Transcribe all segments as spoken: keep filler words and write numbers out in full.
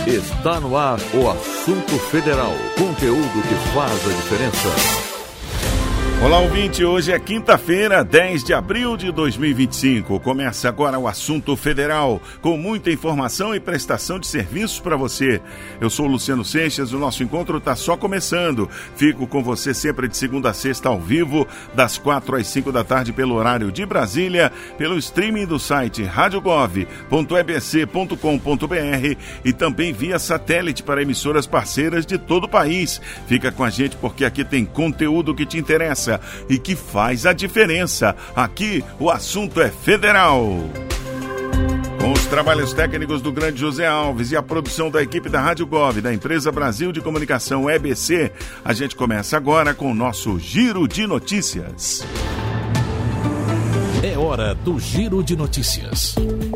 Está no ar o Assunto Federal, conteúdo que faz a diferença. Olá, ouvinte, hoje é quinta-feira, dez de abril de dois mil e vinte e cinco. Começa agora o Assunto Federal, com muita informação e prestação de serviços para você. Eu sou o Luciano Seixas, o nosso encontro está só começando. Fico com você sempre de segunda a sexta ao vivo, das quatro às cinco da tarde pelo horário de Brasília, pelo streaming do site rádio gov ponto e b c ponto com ponto b r e também via satélite para emissoras parceiras de todo o país. Fica com a gente porque aqui tem conteúdo que te interessa e que faz a diferença. Aqui o assunto é federal. Com os trabalhos técnicos do grande José Alves e a produção da equipe da Rádio Gov, da Empresa Brasil de Comunicação E B C, a gente começa agora com o nosso Giro de Notícias. É hora do Giro de Notícias.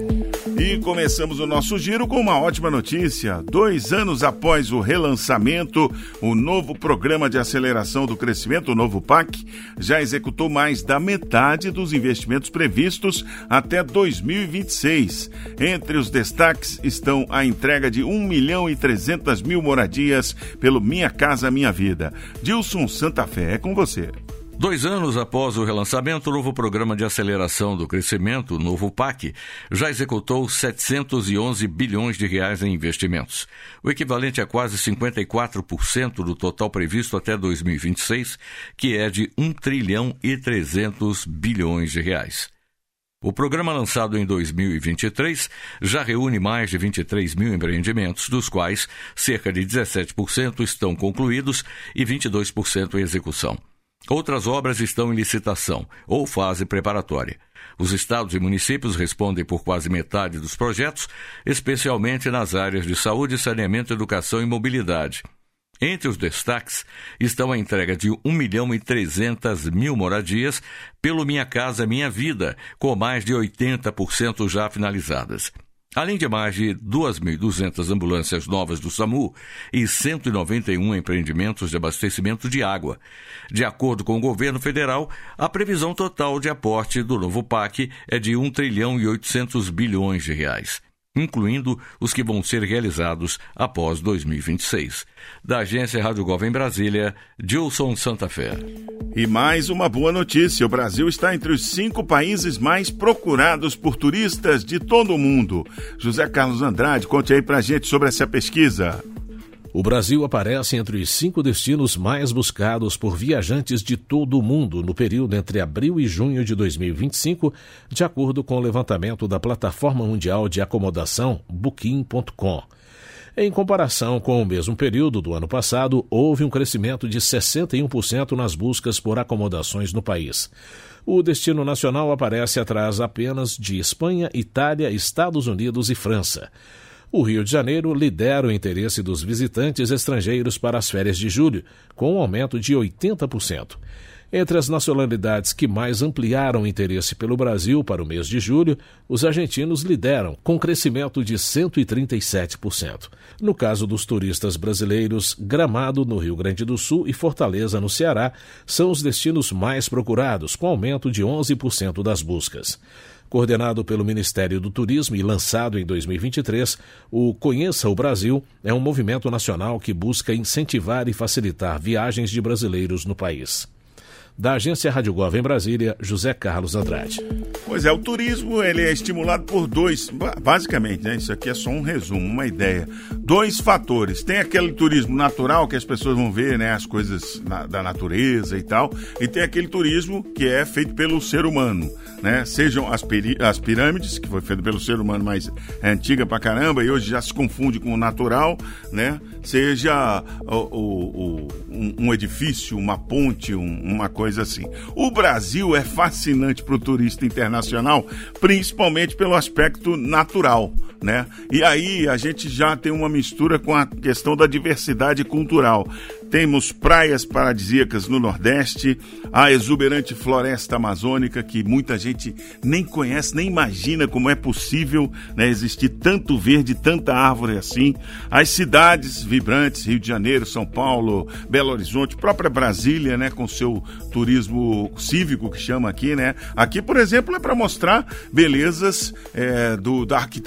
E começamos o nosso giro com uma ótima notícia. Dois anos após o relançamento, o novo Programa de Aceleração do Crescimento, o novo P A C, já executou mais da metade dos investimentos previstos até dois mil e vinte e seis. Entre os destaques estão a entrega de um milhão e trezentas mil moradias pelo Minha Casa Minha Vida. Dilson Santa Fé, é com você. Dois anos após o relançamento, o novo Programa de Aceleração do Crescimento, o novo P A C, já executou setecentos e onze bilhões de reais em investimentos, o equivalente a quase cinquenta e quatro por cento do total previsto até dois mil e vinte e seis, que é de um trilhão e trezentos bilhões de reais. O programa lançado em dois mil e vinte e três já reúne mais de vinte e três mil empreendimentos, dos quais cerca de dezessete por cento estão concluídos e vinte e dois por cento em execução. Outras obras estão em licitação ou fase preparatória. Os estados e municípios respondem por quase metade dos projetos, especialmente nas áreas de saúde, saneamento, educação e mobilidade. Entre os destaques estão a entrega de um milhão e trezentas mil moradias pelo Minha Casa Minha Vida, com mais de oitenta por cento já finalizadas. Além de mais de duas mil e duzentas ambulâncias novas do SAMU e cento e noventa e um empreendimentos de abastecimento de água. De acordo com o governo federal, a previsão total de aporte do novo P A C é de um trilhão e oitocentos bilhões de reais, incluindo os que vão ser realizados após dois mil e vinte e seis. Da agência Rádio Gov em Brasília, Dilson Santa Fé. E mais uma boa notícia, o Brasil está entre os cinco países mais procurados por turistas de todo o mundo. José Carlos Andrade, conte aí pra gente sobre essa pesquisa. O Brasil aparece entre os cinco destinos mais buscados por viajantes de todo o mundo no período entre abril e junho de dois mil e vinte e cinco, de acordo com o levantamento da Plataforma Mundial de Acomodação, booking ponto com. Em comparação com o mesmo período do ano passado, houve um crescimento de sessenta e um por cento nas buscas por acomodações no país. O destino nacional aparece atrás apenas de Espanha, Itália, Estados Unidos e França. O Rio de Janeiro lidera o interesse dos visitantes estrangeiros para as férias de julho, com um aumento de oitenta por cento. Entre as nacionalidades que mais ampliaram o interesse pelo Brasil para o mês de julho, os argentinos lideram, com crescimento de cento e trinta e sete por cento. No caso dos turistas brasileiros, Gramado, no Rio Grande do Sul, e Fortaleza, no Ceará, são os destinos mais procurados, com aumento de onze por cento das buscas. Coordenado pelo Ministério do Turismo e lançado em dois mil e vinte e três, o Conheça o Brasil é um movimento nacional que busca incentivar e facilitar viagens de brasileiros no país. Da agência Rádio Gov em Brasília, José Carlos Andrade. Pois é, o turismo ele é estimulado por dois, basicamente, né? Isso aqui é só um resumo, uma ideia. Dois fatores. Tem aquele turismo natural que as pessoas vão ver, né, as coisas na, da natureza e tal, e tem aquele turismo que é feito pelo ser humano, né? Sejam as, peri- as pirâmides, que foi feito pelo ser humano, mas é antiga pra caramba e hoje já se confunde com o natural, né? Seja o, o, o, um, um edifício, uma ponte, um, uma coisa assim. O Brasil é fascinante para o turista internacional, principalmente pelo aspecto natural, né? E aí a gente já tem uma mistura com a questão da diversidade cultural. Temos praias paradisíacas no Nordeste, a exuberante floresta amazônica, que muita gente nem conhece, nem imagina como é possível, né, existir tanto verde, tanta árvore assim. As cidades vibrantes, Rio de Janeiro, São Paulo, Belo Horizonte, própria Brasília, né, com seu turismo cívico, que chama aqui, né? Aqui, por exemplo, é para mostrar belezas é, do, da arquitetura,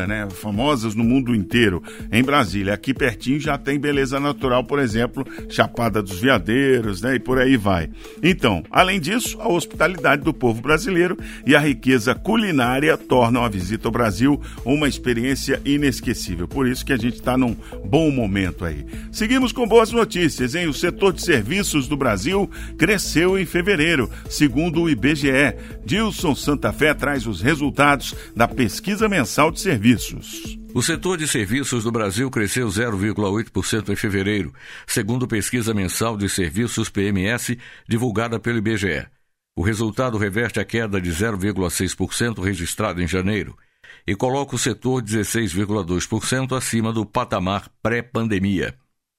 cultura, né, famosas no mundo inteiro, em Brasília. Aqui pertinho já tem beleza natural, por exemplo, Chapada dos Veadeiros, né, e por aí vai. Então, além disso, a hospitalidade do povo brasileiro e a riqueza culinária tornam a visita ao Brasil uma experiência inesquecível. Por isso que a gente está num bom momento aí. Seguimos com boas notícias, hein? O setor de serviços do Brasil cresceu em fevereiro, segundo o I B G E. Dilson Santa Fé traz os resultados da pesquisa mensal de serviços. O setor de serviços do Brasil cresceu zero vírgula oito por cento em fevereiro, segundo pesquisa mensal de serviços P M S divulgada pelo I B G E. O resultado reverte a queda de zero vírgula seis por cento registrada em janeiro e coloca o setor dezesseis vírgula dois por cento acima do patamar pré-pandemia.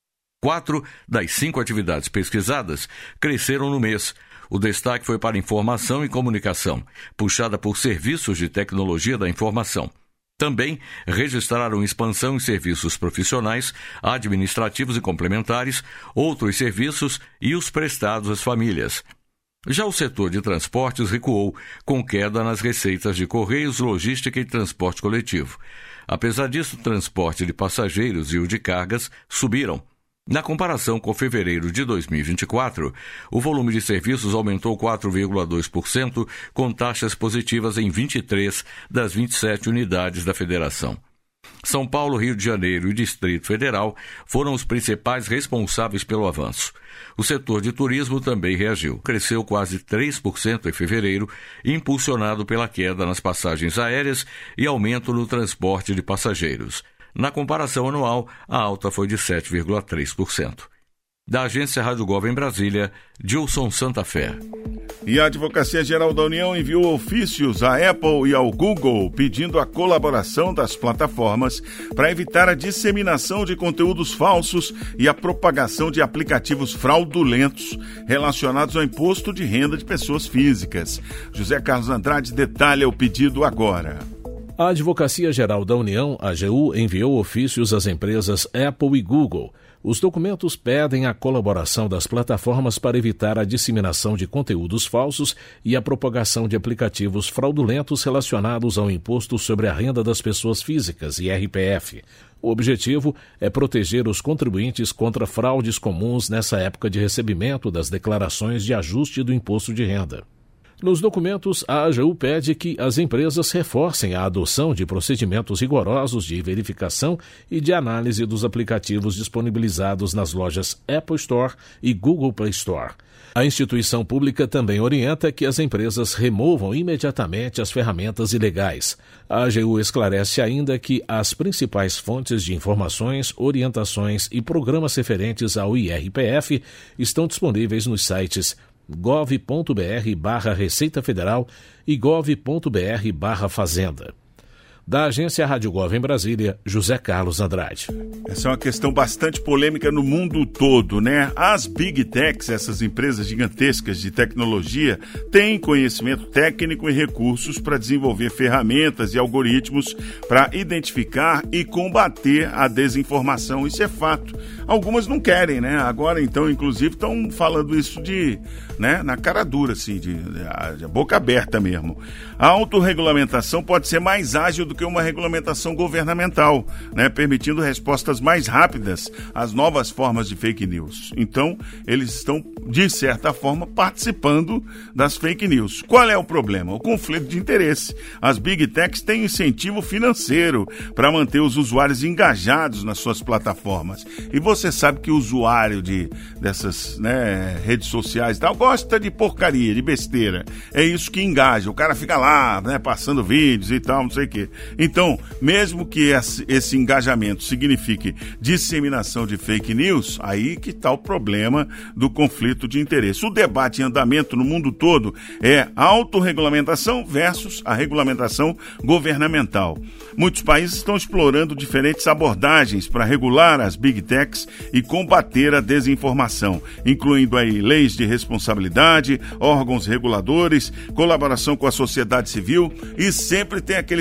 Quatro das cinco atividades pesquisadas cresceram no mês. O destaque foi para informação e comunicação, puxada por serviços de tecnologia da informação. Também registraram expansão em serviços profissionais, administrativos e complementares, outros serviços e os prestados às famílias. Já o setor de transportes recuou, com queda nas receitas de correios, logística e transporte coletivo. Apesar disso, o transporte de passageiros e o de cargas subiram. Na comparação com fevereiro de dois mil e vinte e quatro, o volume de serviços aumentou quatro vírgula dois por cento, com taxas positivas em vinte e três das vinte e sete unidades da federação. São Paulo, Rio de Janeiro e Distrito Federal foram os principais responsáveis pelo avanço. O setor de turismo também reagiu. Cresceu quase três por cento em fevereiro, impulsionado pela queda nas passagens aéreas e aumento no transporte de passageiros. Na comparação anual, a alta foi de sete vírgula três por cento. Da Agência Rádio Gov em Brasília, Dilson Santa Fé. E a Advocacia Geral da União enviou ofícios à Apple e ao Google pedindo a colaboração das plataformas para evitar a disseminação de conteúdos falsos e a propagação de aplicativos fraudulentos relacionados ao imposto de renda de pessoas físicas. José Carlos Andrade detalha o pedido agora. A Advocacia Geral da União, A G U, enviou ofícios às empresas Apple e Google. Os documentos pedem a colaboração das plataformas para evitar a disseminação de conteúdos falsos e a propagação de aplicativos fraudulentos relacionados ao Imposto sobre a Renda das Pessoas Físicas, I R P F. O objetivo é proteger os contribuintes contra fraudes comuns nessa época de recebimento das declarações de ajuste do imposto de renda. Nos documentos, a A G U pede que as empresas reforcem a adoção de procedimentos rigorosos de verificação e de análise dos aplicativos disponibilizados nas lojas Apple Store e Google Play Store. A instituição pública também orienta que as empresas removam imediatamente as ferramentas ilegais. A A G U esclarece ainda que as principais fontes de informações, orientações e programas referentes ao I R P F estão disponíveis nos sites gov ponto br barra Receita Federal e gov ponto br barra Fazenda. Da Agência Rádio Gov em Brasília, José Carlos Andrade. Essa é uma questão bastante polêmica no mundo todo, né? As Big Techs, essas empresas gigantescas de tecnologia, têm conhecimento técnico e recursos para desenvolver ferramentas e algoritmos para identificar e combater a desinformação. Isso é fato. Algumas não querem, né? Agora, então, inclusive, estão falando isso de, né, na cara dura, assim, de, de, de boca aberta mesmo. A autorregulamentação pode ser mais ágil do que uma regulamentação governamental, né, permitindo respostas mais rápidas às novas formas de fake news. Então, eles estão, de certa forma, participando das fake news. Qual é o problema? O conflito de interesse. As Big Techs têm incentivo financeiro para manter os usuários engajados nas suas plataformas. E você sabe que o usuário de, dessas, né, redes sociais e tal gosta de porcaria, de besteira. É isso que engaja. O cara fica lá, né, passando vídeos e tal, não sei o quê. Então, mesmo que esse, esse engajamento signifique disseminação de fake news, aí que está o problema do conflito de interesse. O debate em andamento no mundo todo é a autorregulamentação versus a regulamentação governamental. Muitos países estão explorando diferentes abordagens para regular as Big Techs e combater a desinformação, incluindo aí leis de responsabilidade, órgãos reguladores, colaboração com a sociedade civil, e sempre tem aquele fantasma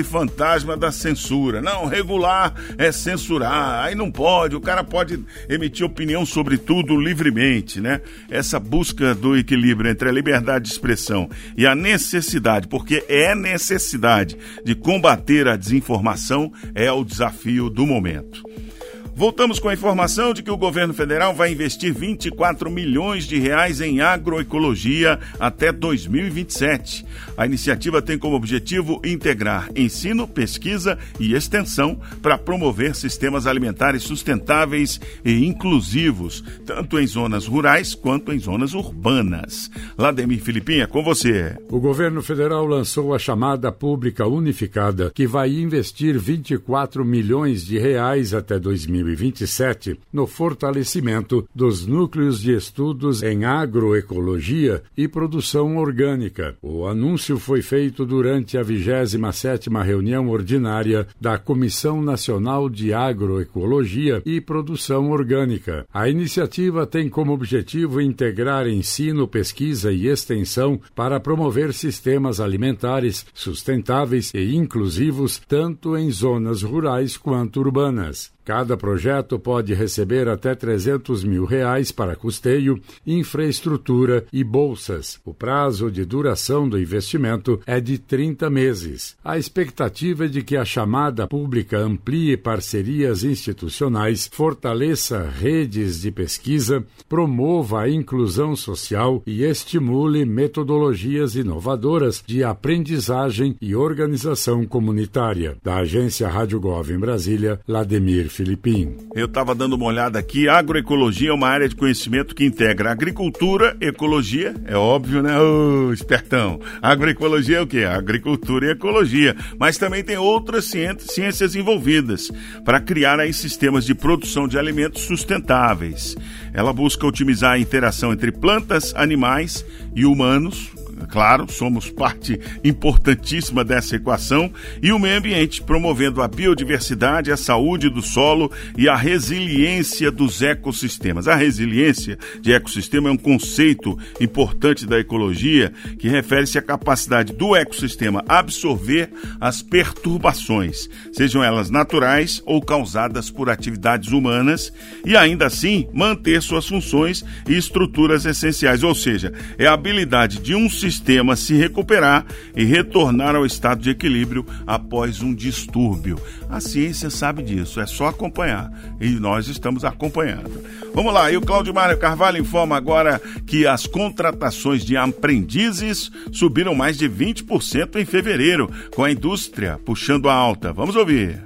fantasma da censura. Não, regular é censurar, aí não pode, o cara pode emitir opinião sobre tudo livremente, né? Essa busca do equilíbrio entre a liberdade de expressão e a necessidade, porque é necessidade de combater a desinformação, é o desafio do momento. Voltamos com a informação de que o governo federal vai investir vinte e quatro milhões de reais em agroecologia até dois mil e vinte e sete. A iniciativa tem como objetivo integrar ensino, pesquisa e extensão para promover sistemas alimentares sustentáveis e inclusivos, tanto em zonas rurais quanto em zonas urbanas. Lademir Filipinha, com você. O governo federal lançou a chamada pública unificada, que vai investir vinte e quatro milhões de reais até dois mil e vinte e sete no fortalecimento dos núcleos de estudos em agroecologia e produção orgânica. O anúncio foi feito durante a vigésima sétima reunião ordinária da Comissão Nacional de Agroecologia e Produção Orgânica. A iniciativa tem como objetivo integrar ensino, pesquisa e extensão para promover sistemas alimentares sustentáveis e inclusivos tanto em zonas rurais quanto urbanas. Cada projeto pode receber até trezentos mil reais para custeio, infraestrutura e bolsas. O prazo de duração do investimento é de trinta meses. A expectativa é de que a chamada pública amplie parcerias institucionais, fortaleça redes de pesquisa, promova a inclusão social e estimule metodologias inovadoras de aprendizagem e organização comunitária. Da agência Rádio Gov em Brasília, Lademir Filipim. Eu estava dando uma olhada aqui. Agroecologia é uma área de conhecimento que integra agricultura, ecologia, é óbvio, né? Ô, espertão. Agroecologia é o quê? Agricultura e ecologia. Mas também tem outras ciências envolvidas para criar aí sistemas de produção de alimentos sustentáveis. Ela busca otimizar a interação entre plantas, animais e humanos. Claro, somos parte importantíssima dessa equação, e o meio ambiente, promovendo a biodiversidade, a saúde do solo e a resiliência dos ecossistemas. A resiliência de ecossistema é um conceito importante da ecologia que refere-se à capacidade do ecossistema absorver as perturbações, sejam elas naturais ou causadas por atividades humanas, e ainda assim manter suas funções e estruturas essenciais, ou seja, é a habilidade de um sistema sistema se recuperar e retornar ao estado de equilíbrio após um distúrbio. A ciência sabe disso, é só acompanhar, e nós estamos acompanhando. Vamos lá, e o Cláudio Mário Carvalho informa agora que as contratações de aprendizes subiram mais de vinte por cento em fevereiro, com a indústria puxando a alta. Vamos ouvir.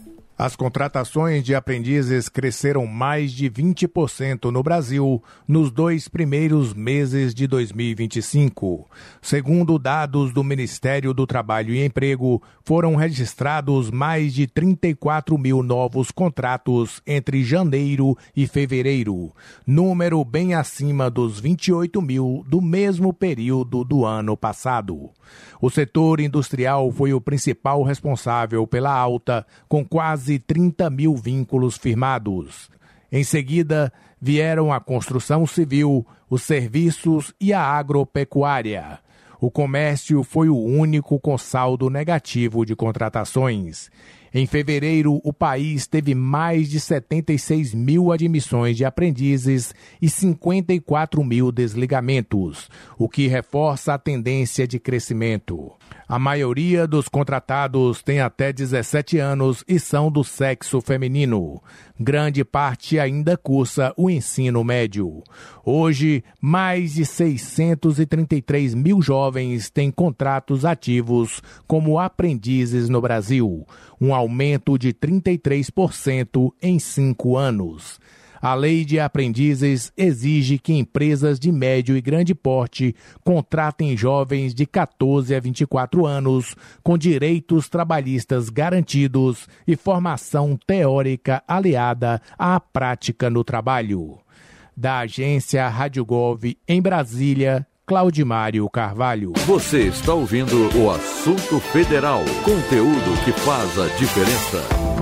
As contratações de aprendizes cresceram mais de vinte por cento no Brasil nos dois primeiros meses de dois mil e vinte e cinco. Segundo dados do Ministério do Trabalho e Emprego, foram registrados mais de trinta e quatro mil novos contratos entre janeiro e fevereiro, número bem acima dos vinte e oito mil do mesmo período do ano passado. O setor industrial foi o principal responsável pela alta, com quase trinta mil vínculos firmados. Em seguida, vieram a construção civil, os serviços e a agropecuária. O comércio foi o único com saldo negativo de contratações. Em fevereiro, o país teve mais de setenta e seis mil admissões de aprendizes e cinquenta e quatro mil desligamentos, o que reforça a tendência de crescimento. A maioria dos contratados tem até dezessete anos e são do sexo feminino. Grande parte ainda cursa o ensino médio. Hoje, mais de seiscentos e trinta e três mil jovens têm contratos ativos como aprendizes no Brasil, um aumento de trinta e três por cento em cinco anos. A lei de aprendizes exige que empresas de médio e grande porte contratem jovens de catorze a vinte e quatro anos com direitos trabalhistas garantidos e formação teórica aliada à prática no trabalho. Da agência Rádio Gov em Brasília, Claudimário Carvalho. Você está ouvindo o Assunto Federal, conteúdo que faz a diferença.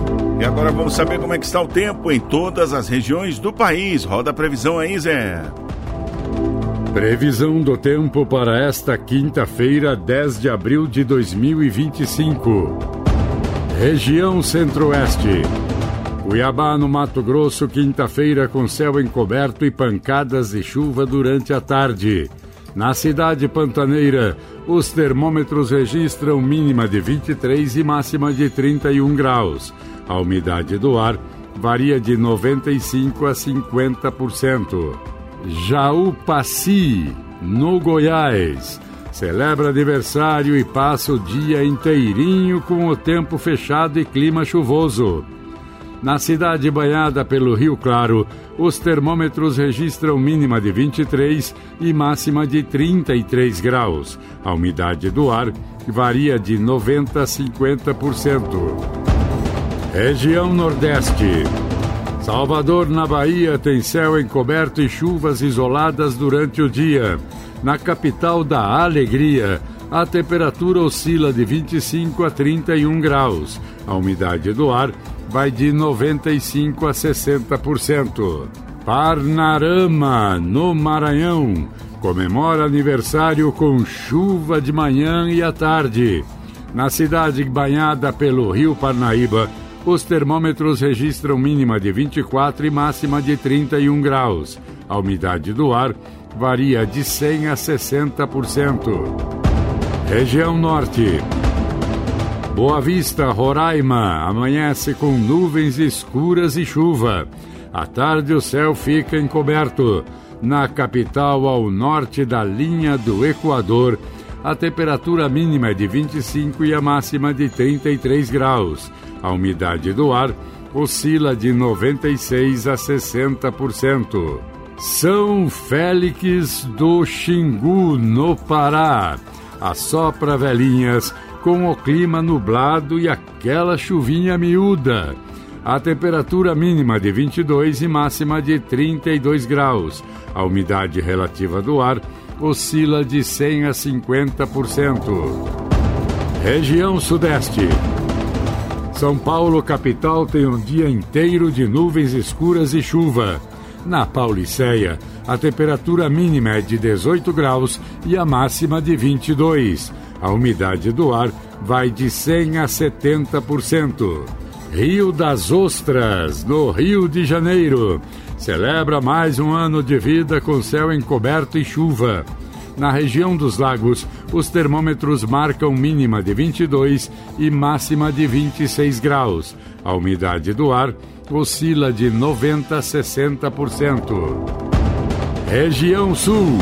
E agora vamos saber como é que está o tempo em todas as regiões do país. Roda a previsão aí, Zé. Previsão do tempo para esta quinta-feira, dez de abril de dois mil e vinte e cinco. Região Centro-Oeste. Cuiabá, no Mato Grosso, quinta-feira com céu encoberto e pancadas de chuva durante a tarde. Na cidade pantaneira, os termômetros registram mínima de vinte e três e máxima de trinta e um graus. A umidade do ar varia de noventa e cinco a cinquenta por cento. Jaú-Paci, no Goiás, celebra aniversário e passa o dia inteirinho com o tempo fechado e clima chuvoso. Na cidade banhada pelo Rio Claro, os termômetros registram mínima de vinte e três e máxima de trinta e três graus. A umidade do ar varia de noventa a cinquenta por cento. Região Nordeste. Salvador, na Bahia, tem céu encoberto e chuvas isoladas durante o dia. Na capital da Alegria, a temperatura oscila de vinte e cinco a trinta e um graus. A umidade do ar vai de noventa e cinco a sessenta por cento. Parnarama, no Maranhão, comemora aniversário com chuva de manhã e à tarde. Na cidade banhada pelo Rio Parnaíba, os termômetros registram mínima de vinte e quatro e máxima de trinta e um graus. A umidade do ar varia de cem a sessenta por cento. Região Norte. Boa Vista, Roraima, amanhece com nuvens escuras e chuva. À tarde o céu fica encoberto. Na capital, ao norte da linha do Equador, a temperatura mínima é de vinte e cinco e a máxima de trinta e três graus. A umidade do ar oscila de noventa e seis a sessenta por cento. São Félix do Xingu, no Pará. Assopra velhinhas com o clima nublado e aquela chuvinha miúda. A temperatura mínima de vinte e dois e máxima de trinta e dois graus. A umidade relativa do ar oscila de cem a cinquenta por cento. Região Sudeste. São Paulo, capital, tem um dia inteiro de nuvens escuras e chuva. Na Pauliceia, a temperatura mínima é de dezoito graus e a máxima de vinte e dois. A umidade do ar vai de cem a setenta por cento. Rio das Ostras, no Rio de Janeiro, celebra mais um ano de vida com céu encoberto e chuva. Na região dos lagos, os termômetros marcam mínima de vinte e dois e máxima de vinte e seis graus. A umidade do ar oscila de noventa a sessenta por cento. Região Sul.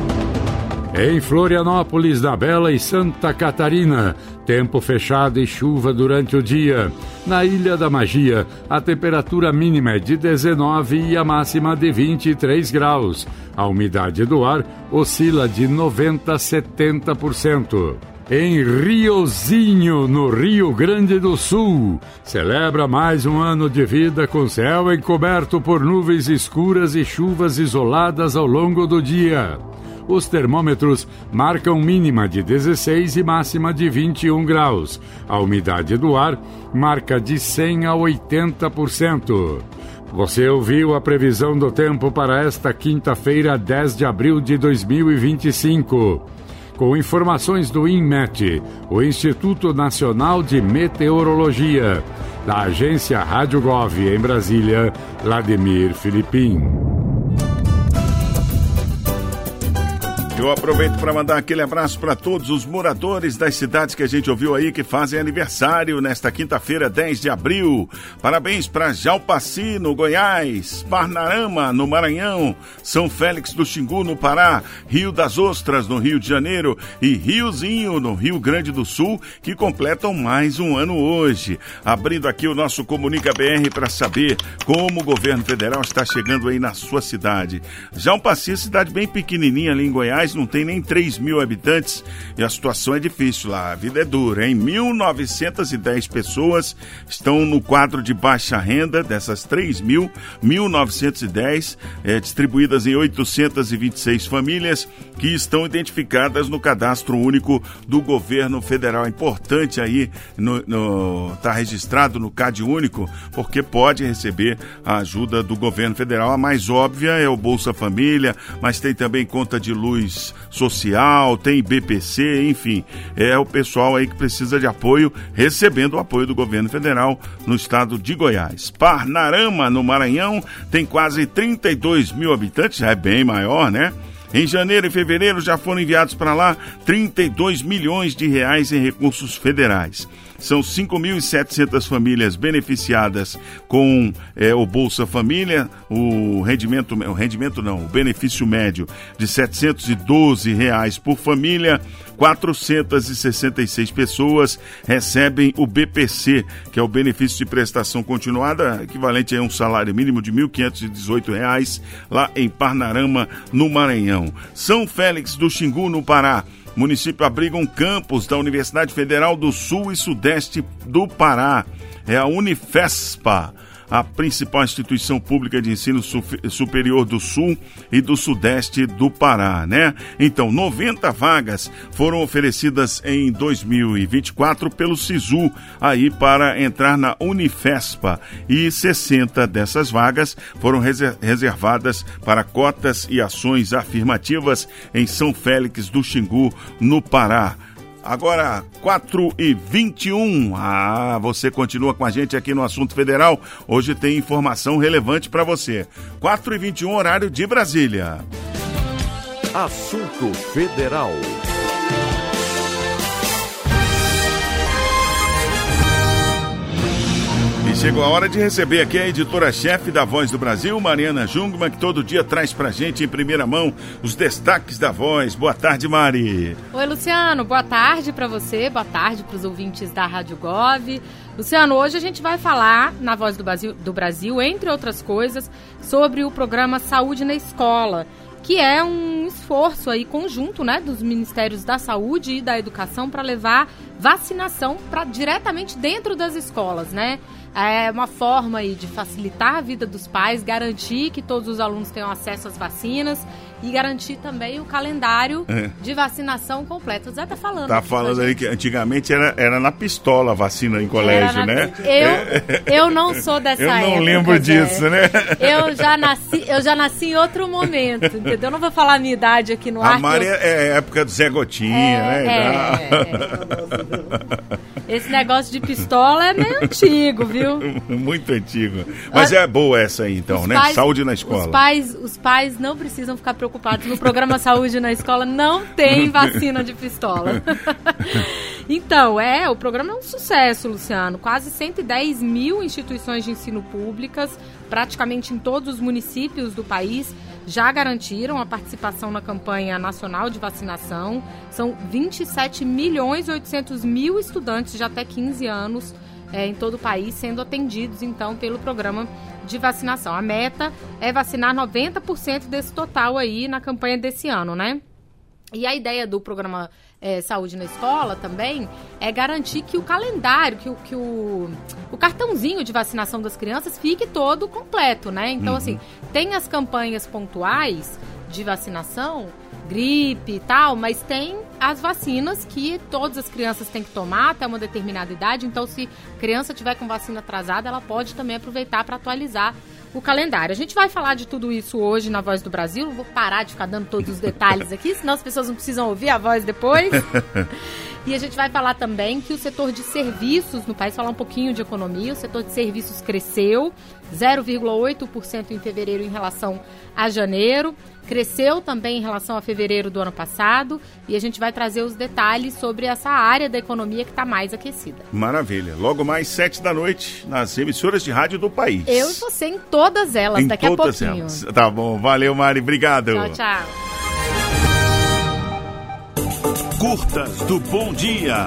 Em Florianópolis, na Bela e Santa Catarina, tempo fechado e chuva durante o dia. Na Ilha da Magia, a temperatura mínima é de dezenove e a máxima de vinte e três graus. A umidade do ar oscila de noventa a setenta por cento. Em Riozinho, no Rio Grande do Sul, celebra mais um ano de vida com céu encoberto por nuvens escuras e chuvas isoladas ao longo do dia. Os termômetros marcam mínima de dezesseis e máxima de vinte e um graus. A umidade do ar marca de cem a oitenta por cento. Você ouviu a previsão do tempo para esta quinta-feira, dez de abril de dois mil e vinte e cinco. Com informações do INMET, o Instituto Nacional de Meteorologia, da agência Rádio Gov em Brasília, Vladimir Filipim. Eu aproveito para mandar aquele abraço para todos os moradores das cidades que a gente ouviu aí que fazem aniversário nesta quinta-feira, dez de abril. Parabéns para Jaú-Paci, no Goiás, Parnarama, no Maranhão, São Félix do Xingu, no Pará, Rio das Ostras, no Rio de Janeiro e Riozinho, no Rio Grande do Sul, que completam mais um ano hoje. Abrindo aqui o nosso Comunica B R para saber como o governo federal está chegando aí na sua cidade. Jaú-Paci, cidade bem pequenininha ali em Goiás, não tem nem três mil habitantes e a situação é difícil lá, a vida é dura, hein? mil novecentas e dez pessoas estão no quadro de baixa renda, dessas três mil, mil novecentas e dez é, distribuídas em oitocentas e vinte e seis famílias que estão identificadas no cadastro único do governo federal. É importante aí, no, no, tá registrado no CAD único, porque pode receber a ajuda do governo federal. A mais óbvia é o Bolsa Família, mas tem também conta de luz Pix Social, tem B P C, enfim, é o pessoal aí que precisa de apoio, recebendo o apoio do governo federal no estado de Goiás. Parnarama, no Maranhão, tem quase trinta e dois mil habitantes, já é bem maior, né? Em janeiro e fevereiro já foram enviados para lá trinta e dois milhões de reais em recursos federais. São cinco mil e setecentas famílias beneficiadas com é, o Bolsa Família, o rendimento, o rendimento não, o benefício médio de setecentos e doze reais por família. quatrocentas e sessenta e seis pessoas recebem o B P C, que é o benefício de prestação continuada, equivalente a um salário mínimo de mil quinhentos e dezoito reais, lá em Parnarama, no Maranhão. São Félix do Xingu, no Pará. O município abriga um campus da Universidade Federal do Sul e Sudeste do Pará. É a Unifespa, a principal instituição pública de ensino superior do Sul e do Sudeste do Pará, né? Então, noventa vagas foram oferecidas em dois mil e vinte e quatro pelo SISU, aí para entrar na Unifespa, e sessenta dessas vagas foram reservadas para cotas e ações afirmativas em São Félix do Xingu, no Pará. Agora, quatro e vinte e um. Ah, você continua com a gente aqui no Assunto Federal. Hoje tem informação relevante para você. quatro e vinte e um, horário de Brasília. Assunto Federal. E chegou a hora de receber aqui a editora-chefe da Voz do Brasil, Mariana Jungmann, que todo dia traz pra gente em primeira mão os destaques da Voz. Boa tarde, Mari. Oi, Luciano. Boa tarde pra você, boa tarde pros ouvintes da Rádio Gov. Luciano, hoje a gente vai falar na Voz do Brasil, do Brasil, entre outras coisas, sobre o programa Saúde na Escola, que é um esforço aí conjunto, né, dos Ministérios da Saúde e da Educação para levar vacinação pra, diretamente dentro das escolas, né? É uma forma aí de facilitar a vida dos pais, garantir que todos os alunos tenham acesso às vacinas e garantir também o calendário é. de vacinação completo. O Zé tá falando. Tá falando aí que antigamente era, era na pistola a vacina em colégio, na... né? Eu, eu não sou dessa época. Eu não lembro disso, Zé. né? Eu já, nasci, eu já nasci em outro momento, entendeu? Eu não vou falar a minha idade aqui no ar. A Mari eu... é a época do Zé Gotinha, é, né? É, é. Esse negócio de pistola é meio antigo, viu? Muito antigo. Mas é boa essa aí, então, os né? Pais, Saúde na escola. Os pais, os pais não precisam ficar preocupados. No programa Saúde na Escola não tem vacina de pistola. Então, é, o programa é um sucesso, Luciano. Quase cento e dez mil instituições de ensino públicas, praticamente em todos os municípios do país, já garantiram a participação na campanha nacional de vacinação. São vinte e sete milhões e oitocentos mil estudantes de até quinze anos é, em todo o país sendo atendidos, então, pelo programa de vacinação. A meta é vacinar noventa por cento desse total aí na campanha desse ano, né? E a ideia do programa é, Saúde na Escola também é garantir que o calendário, que, o, que o, o cartãozinho de vacinação das crianças fique todo completo, né? Então, uhum. assim, tem as campanhas pontuais de vacinação, gripe e tal, mas tem as vacinas que todas as crianças têm que tomar até uma determinada idade. Então, se a criança tiver com vacina atrasada, ela pode também aproveitar para atualizar o calendário. A gente vai falar de tudo isso hoje na Voz do Brasil. Não vou parar de ficar dando todos os detalhes aqui, senão as pessoas não precisam ouvir a voz depois. E a gente vai falar também que o setor de serviços no país, falar um pouquinho de economia, o setor de serviços cresceu zero vírgula oito por cento em fevereiro em relação a janeiro. Cresceu também em relação a fevereiro do ano passado, e a gente vai trazer os detalhes sobre essa área da economia que está mais aquecida. Maravilha. Logo mais sete da noite nas emissoras de rádio do país. Eu e você em todas elas, em daqui todas a pouquinho. Elas. Tá bom. Valeu, Mari. Obrigado. Tchau, tchau. Curtas do Bom Dia.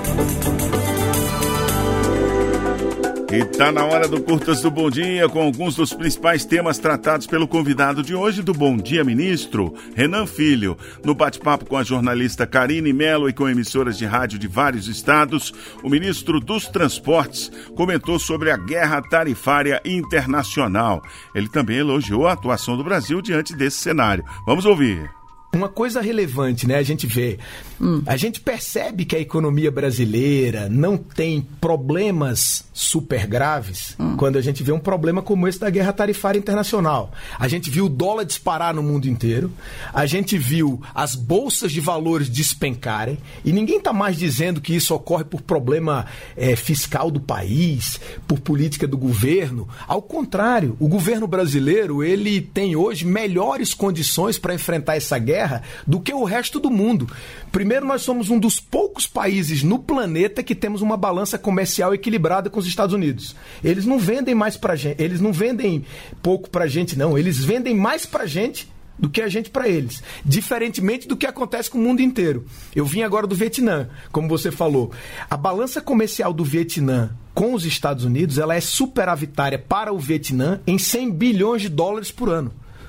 E tá na hora do Curtas do Bom Dia, com alguns dos principais temas tratados pelo convidado de hoje do Bom Dia Ministro, Renan Filho. No bate-papo com a jornalista Karine Mello e com emissoras de rádio de vários estados, o ministro dos Transportes comentou sobre a guerra tarifária internacional. Ele também elogiou a atuação do Brasil diante desse cenário. Vamos ouvir. uma coisa relevante, né? A gente vê, hum. a gente percebe que a economia brasileira não tem problemas super graves hum. quando a gente vê um problema como esse da guerra tarifária internacional. A gente viu o dólar disparar no mundo inteiro, a gente viu as bolsas de valores despencarem, e ninguém está mais dizendo que isso ocorre por problema é, fiscal do país, por política do governo. Ao contrário, o governo brasileiro, ele tem hoje melhores condições para enfrentar essa guerra do que o resto do mundo. Primeiro, nós somos um dos poucos países no planeta que temos uma balança comercial equilibrada com os Estados Unidos. Eles não vendem mais pra gente, eles não vendem pouco pra gente, não. Eles vendem mais pra gente do que a gente para eles, diferentemente do que acontece com o mundo inteiro. Eu vim agora do Vietnã, como você falou. A balança comercial do Vietnã com os Estados Unidos, ela é superavitária para o Vietnã em cem bilhões de dólares por ano.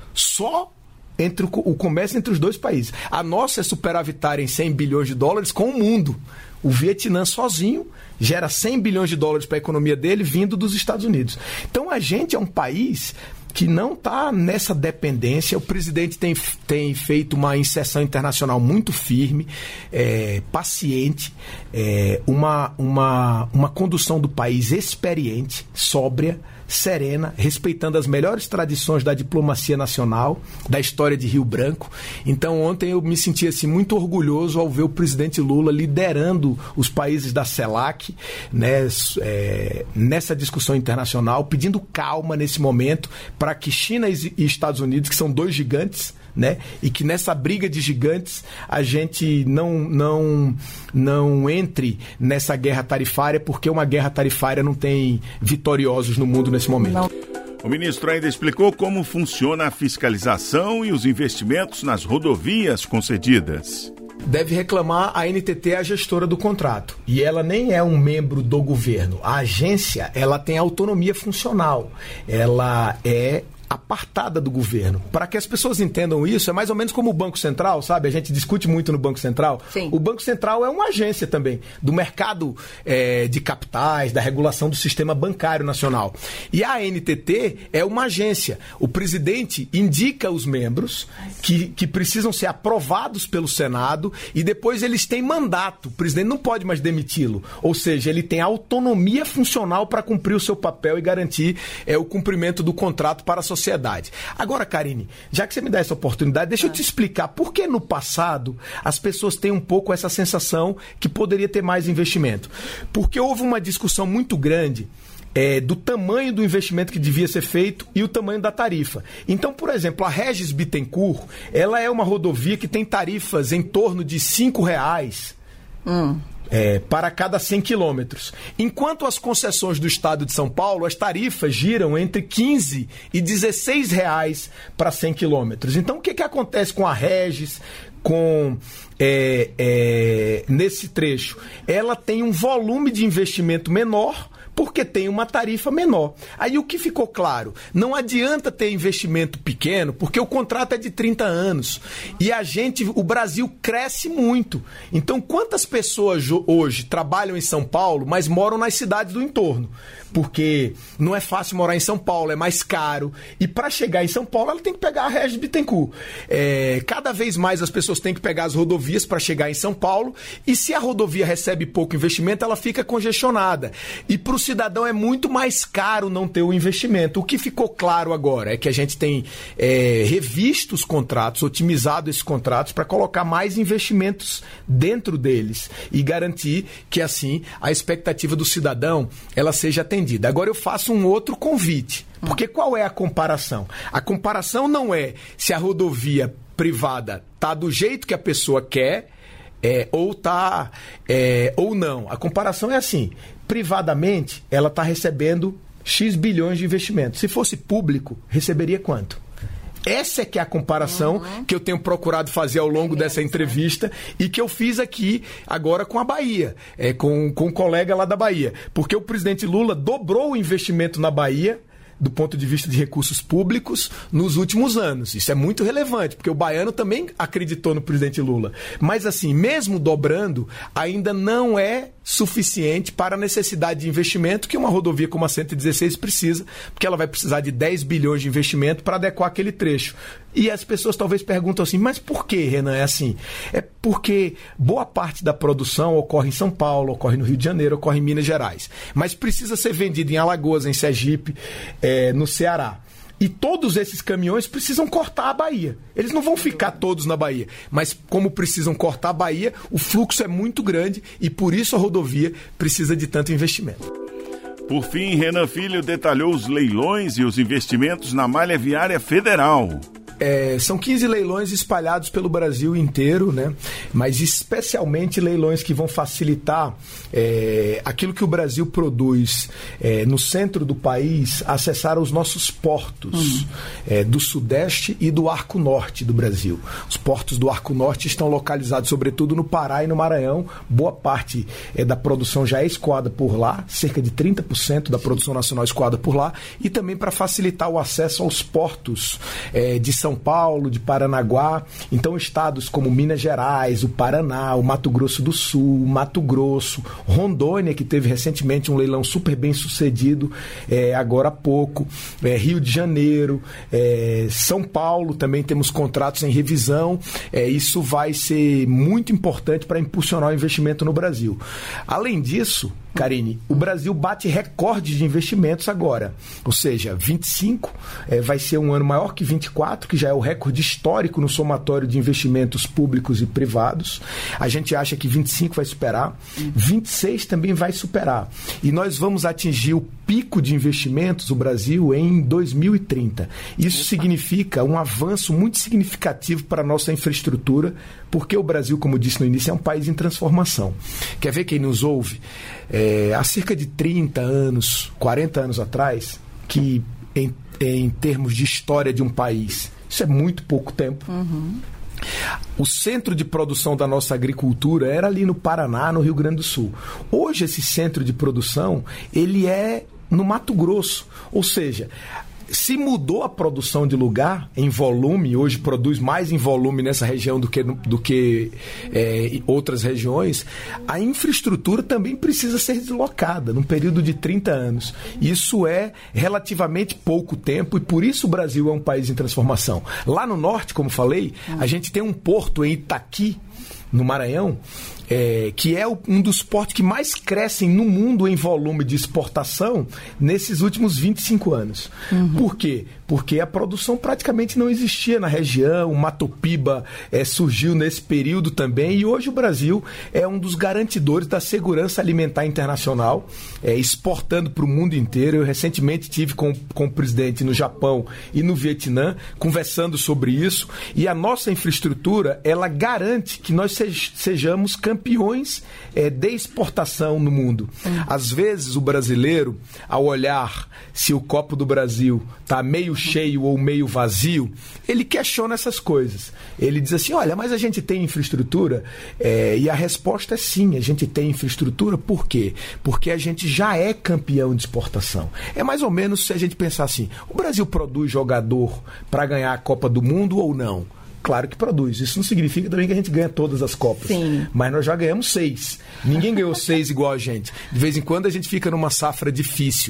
Só entre o, o comércio entre os dois países. A nossa é superavitária em cem bilhões de dólares com o mundo. O Vietnã sozinho gera cem bilhões de dólares para a economia dele vindo dos Estados Unidos. Então a gente é um país que não está nessa dependência. O presidente tem, tem feito uma inserção internacional muito firme, é, paciente, é, uma, uma, uma condução do país experiente, sóbria, serena, respeitando as melhores tradições da diplomacia nacional, da história de Rio Branco. Então ontem eu me senti assim, muito orgulhoso ao ver o presidente Lula liderando os países da CELAC, né, é, nessa discussão internacional, pedindo calma nesse momento para que China e Estados Unidos, que são dois gigantes, né, e que nessa briga de gigantes a gente não, não, não entre nessa guerra tarifária, porque uma guerra tarifária não tem vitoriosos no mundo nesse momento. Não. O ministro ainda explicou como funciona a fiscalização e os investimentos nas rodovias concedidas. Deve reclamar a N T T, a gestora do contrato. E ela nem é um membro do governo. A agência, ela tem autonomia funcional. Ela é apartada do governo. Para que as pessoas entendam isso, é mais ou menos como o Banco Central, sabe? A gente discute muito no Banco Central. Sim. O Banco Central é uma agência também do mercado é, de capitais, da regulação do sistema bancário nacional. E a N T T é uma agência. O presidente indica os membros que, que precisam ser aprovados pelo Senado e depois eles têm mandato. O presidente não pode mais demiti-lo. Ou seja, ele tem autonomia funcional para cumprir o seu papel e garantir é, o cumprimento do contrato para a sociedade. Sociedade. Agora, Karine, já que você me dá essa oportunidade, deixa eu te explicar por que no passado as pessoas têm um pouco essa sensação que poderia ter mais investimento. Porque houve uma discussão muito grande é, do tamanho do investimento que devia ser feito e o tamanho da tarifa. Então, por exemplo, a Regis Bittencourt, ela é uma rodovia que tem tarifas em torno de cinco reais. Hum. É, para cada cem quilômetros. Enquanto as concessões do estado de São Paulo, as tarifas giram entre quinze e dezesseis reais para cem quilômetros. Então, o que, que acontece com a Regis, com é, é, nesse trecho? Ela tem um volume de investimento menor, porque tem uma tarifa menor. Aí o que ficou claro? Não adianta ter investimento pequeno, porque o contrato é de trinta anos. E a gente, o Brasil cresce muito. Então, quantas pessoas hoje trabalham em São Paulo, mas moram nas cidades do entorno? Porque não é fácil morar em São Paulo, é mais caro. E para chegar em São Paulo, ela tem que pegar a Regis Bittencourt. É, cada vez mais as pessoas têm que pegar as rodovias para chegar em São Paulo. E se a rodovia recebe pouco investimento, ela fica congestionada. E para o cidadão é muito mais caro não ter o investimento. O que ficou claro agora é que a gente tem é, revisto os contratos, otimizado esses contratos para colocar mais investimentos dentro deles e garantir que, assim, a expectativa do cidadão ela seja atendida. Agora eu faço um outro convite. Porque qual é a comparação? A comparação não é se a rodovia privada está do jeito que a pessoa quer é, ou tá é, ou não. A comparação é assim: privadamente ela está recebendo X bilhões de investimento. Se fosse público, receberia quanto? Essa é que é a comparação uhum. que eu tenho procurado fazer ao longo dessa entrevista e que eu fiz aqui agora com a Bahia, é, com, com um colega lá da Bahia. Porque o presidente Lula dobrou o investimento na Bahia, do ponto de vista de recursos públicos nos últimos anos. Isso é muito relevante, porque o baiano também acreditou no presidente Lula. Mas assim, mesmo dobrando, ainda não é suficiente para a necessidade de investimento que uma rodovia como a cento e dezesseis precisa, porque ela vai precisar de dez bilhões de investimento para adequar aquele trecho. E as pessoas talvez perguntam assim, mas por que, Renan, é assim? É porque boa parte da produção ocorre em São Paulo, ocorre no Rio de Janeiro, ocorre em Minas Gerais. Mas precisa ser vendido em Alagoas, em Sergipe, é, no Ceará. E todos esses caminhões precisam cortar a Bahia. Eles não vão ficar todos na Bahia. Mas como precisam cortar a Bahia, o fluxo é muito grande e por isso a rodovia precisa de tanto investimento. Por fim, Renan Filho detalhou os leilões e os investimentos na malha viária federal. É, são quinze leilões espalhados pelo Brasil inteiro, né? Mas especialmente leilões que vão facilitar é, aquilo que o Brasil produz é, no centro do país, acessar os nossos portos hum. é, do Sudeste e do Arco Norte do Brasil. Os portos do Arco Norte estão localizados sobretudo no Pará e no Maranhão. Boa parte é, da produção já é escoada por lá, cerca de trinta por cento da produção nacional é escoada por lá, e também para facilitar o acesso aos portos é, de São São Paulo, de Paranaguá. Então, estados como Minas Gerais, o Paraná, o Mato Grosso do Sul, o Mato Grosso, Rondônia, que teve recentemente um leilão super bem sucedido, é, agora há pouco, é, Rio de Janeiro, é, São Paulo, também temos contratos em revisão. É, isso vai ser muito importante para impulsionar o investimento no Brasil. Além disso, Karine, o Brasil bate recorde de investimentos agora. Ou seja, vinte e cinco é, vai ser um ano maior que vinte e quatro, que já é o recorde histórico no somatório de investimentos públicos e privados. A gente acha que vinte e cinco vai superar. vinte e seis também vai superar. E nós vamos atingir o pico de investimentos do Brasil em dois mil e trinta. Isso significa um avanço muito significativo para a nossa infraestrutura, porque o Brasil, como disse no início, é um país em transformação. Quer ver quem nos ouve? É, há cerca de trinta anos, quarenta anos atrás, que em, em termos de história de um país, isso é muito pouco tempo. Uhum. O centro de produção da nossa agricultura era ali no Paraná, no Rio Grande do Sul. Hoje esse centro de produção, ele é no Mato Grosso. Ou seja, se mudou a produção de lugar em volume, hoje produz mais em volume nessa região do que, do que é, outras regiões, a infraestrutura também precisa ser deslocada num período de trinta anos. Isso é relativamente pouco tempo e por isso o Brasil é um país em transformação. Lá no norte, como falei, a gente tem um porto em Itaqui, no Maranhão, é, que é o, um dos portos que mais crescem no mundo em volume de exportação nesses últimos vinte e cinco anos. Uhum. Por quê? Porque a produção praticamente não existia na região, o Mato Piba é, surgiu nesse período também, e hoje o Brasil é um dos garantidores da segurança alimentar internacional, é, exportando para o mundo inteiro. Eu recentemente tive com, com o presidente no Japão e no Vietnã, conversando sobre isso, e a nossa infraestrutura, ela garante que nós sejamos campeões é, de exportação no mundo. Hum. Às vezes o brasileiro, ao olhar se o copo do Brasil está meio cheio ou meio vazio, ele questiona essas coisas. Ele diz assim, olha, mas a gente tem infraestrutura? É, e a resposta é sim, a gente tem infraestrutura. Por quê? Porque a gente já é campeão de exportação. É mais ou menos se a gente pensar assim, o Brasil produz jogador para ganhar a Copa do Mundo ou não? Claro que produz. Isso não significa também que a gente ganha todas as Copas. Sim. Mas nós já ganhamos seis. Ninguém ganhou seis igual a gente. De vez em quando a gente fica numa safra difícil,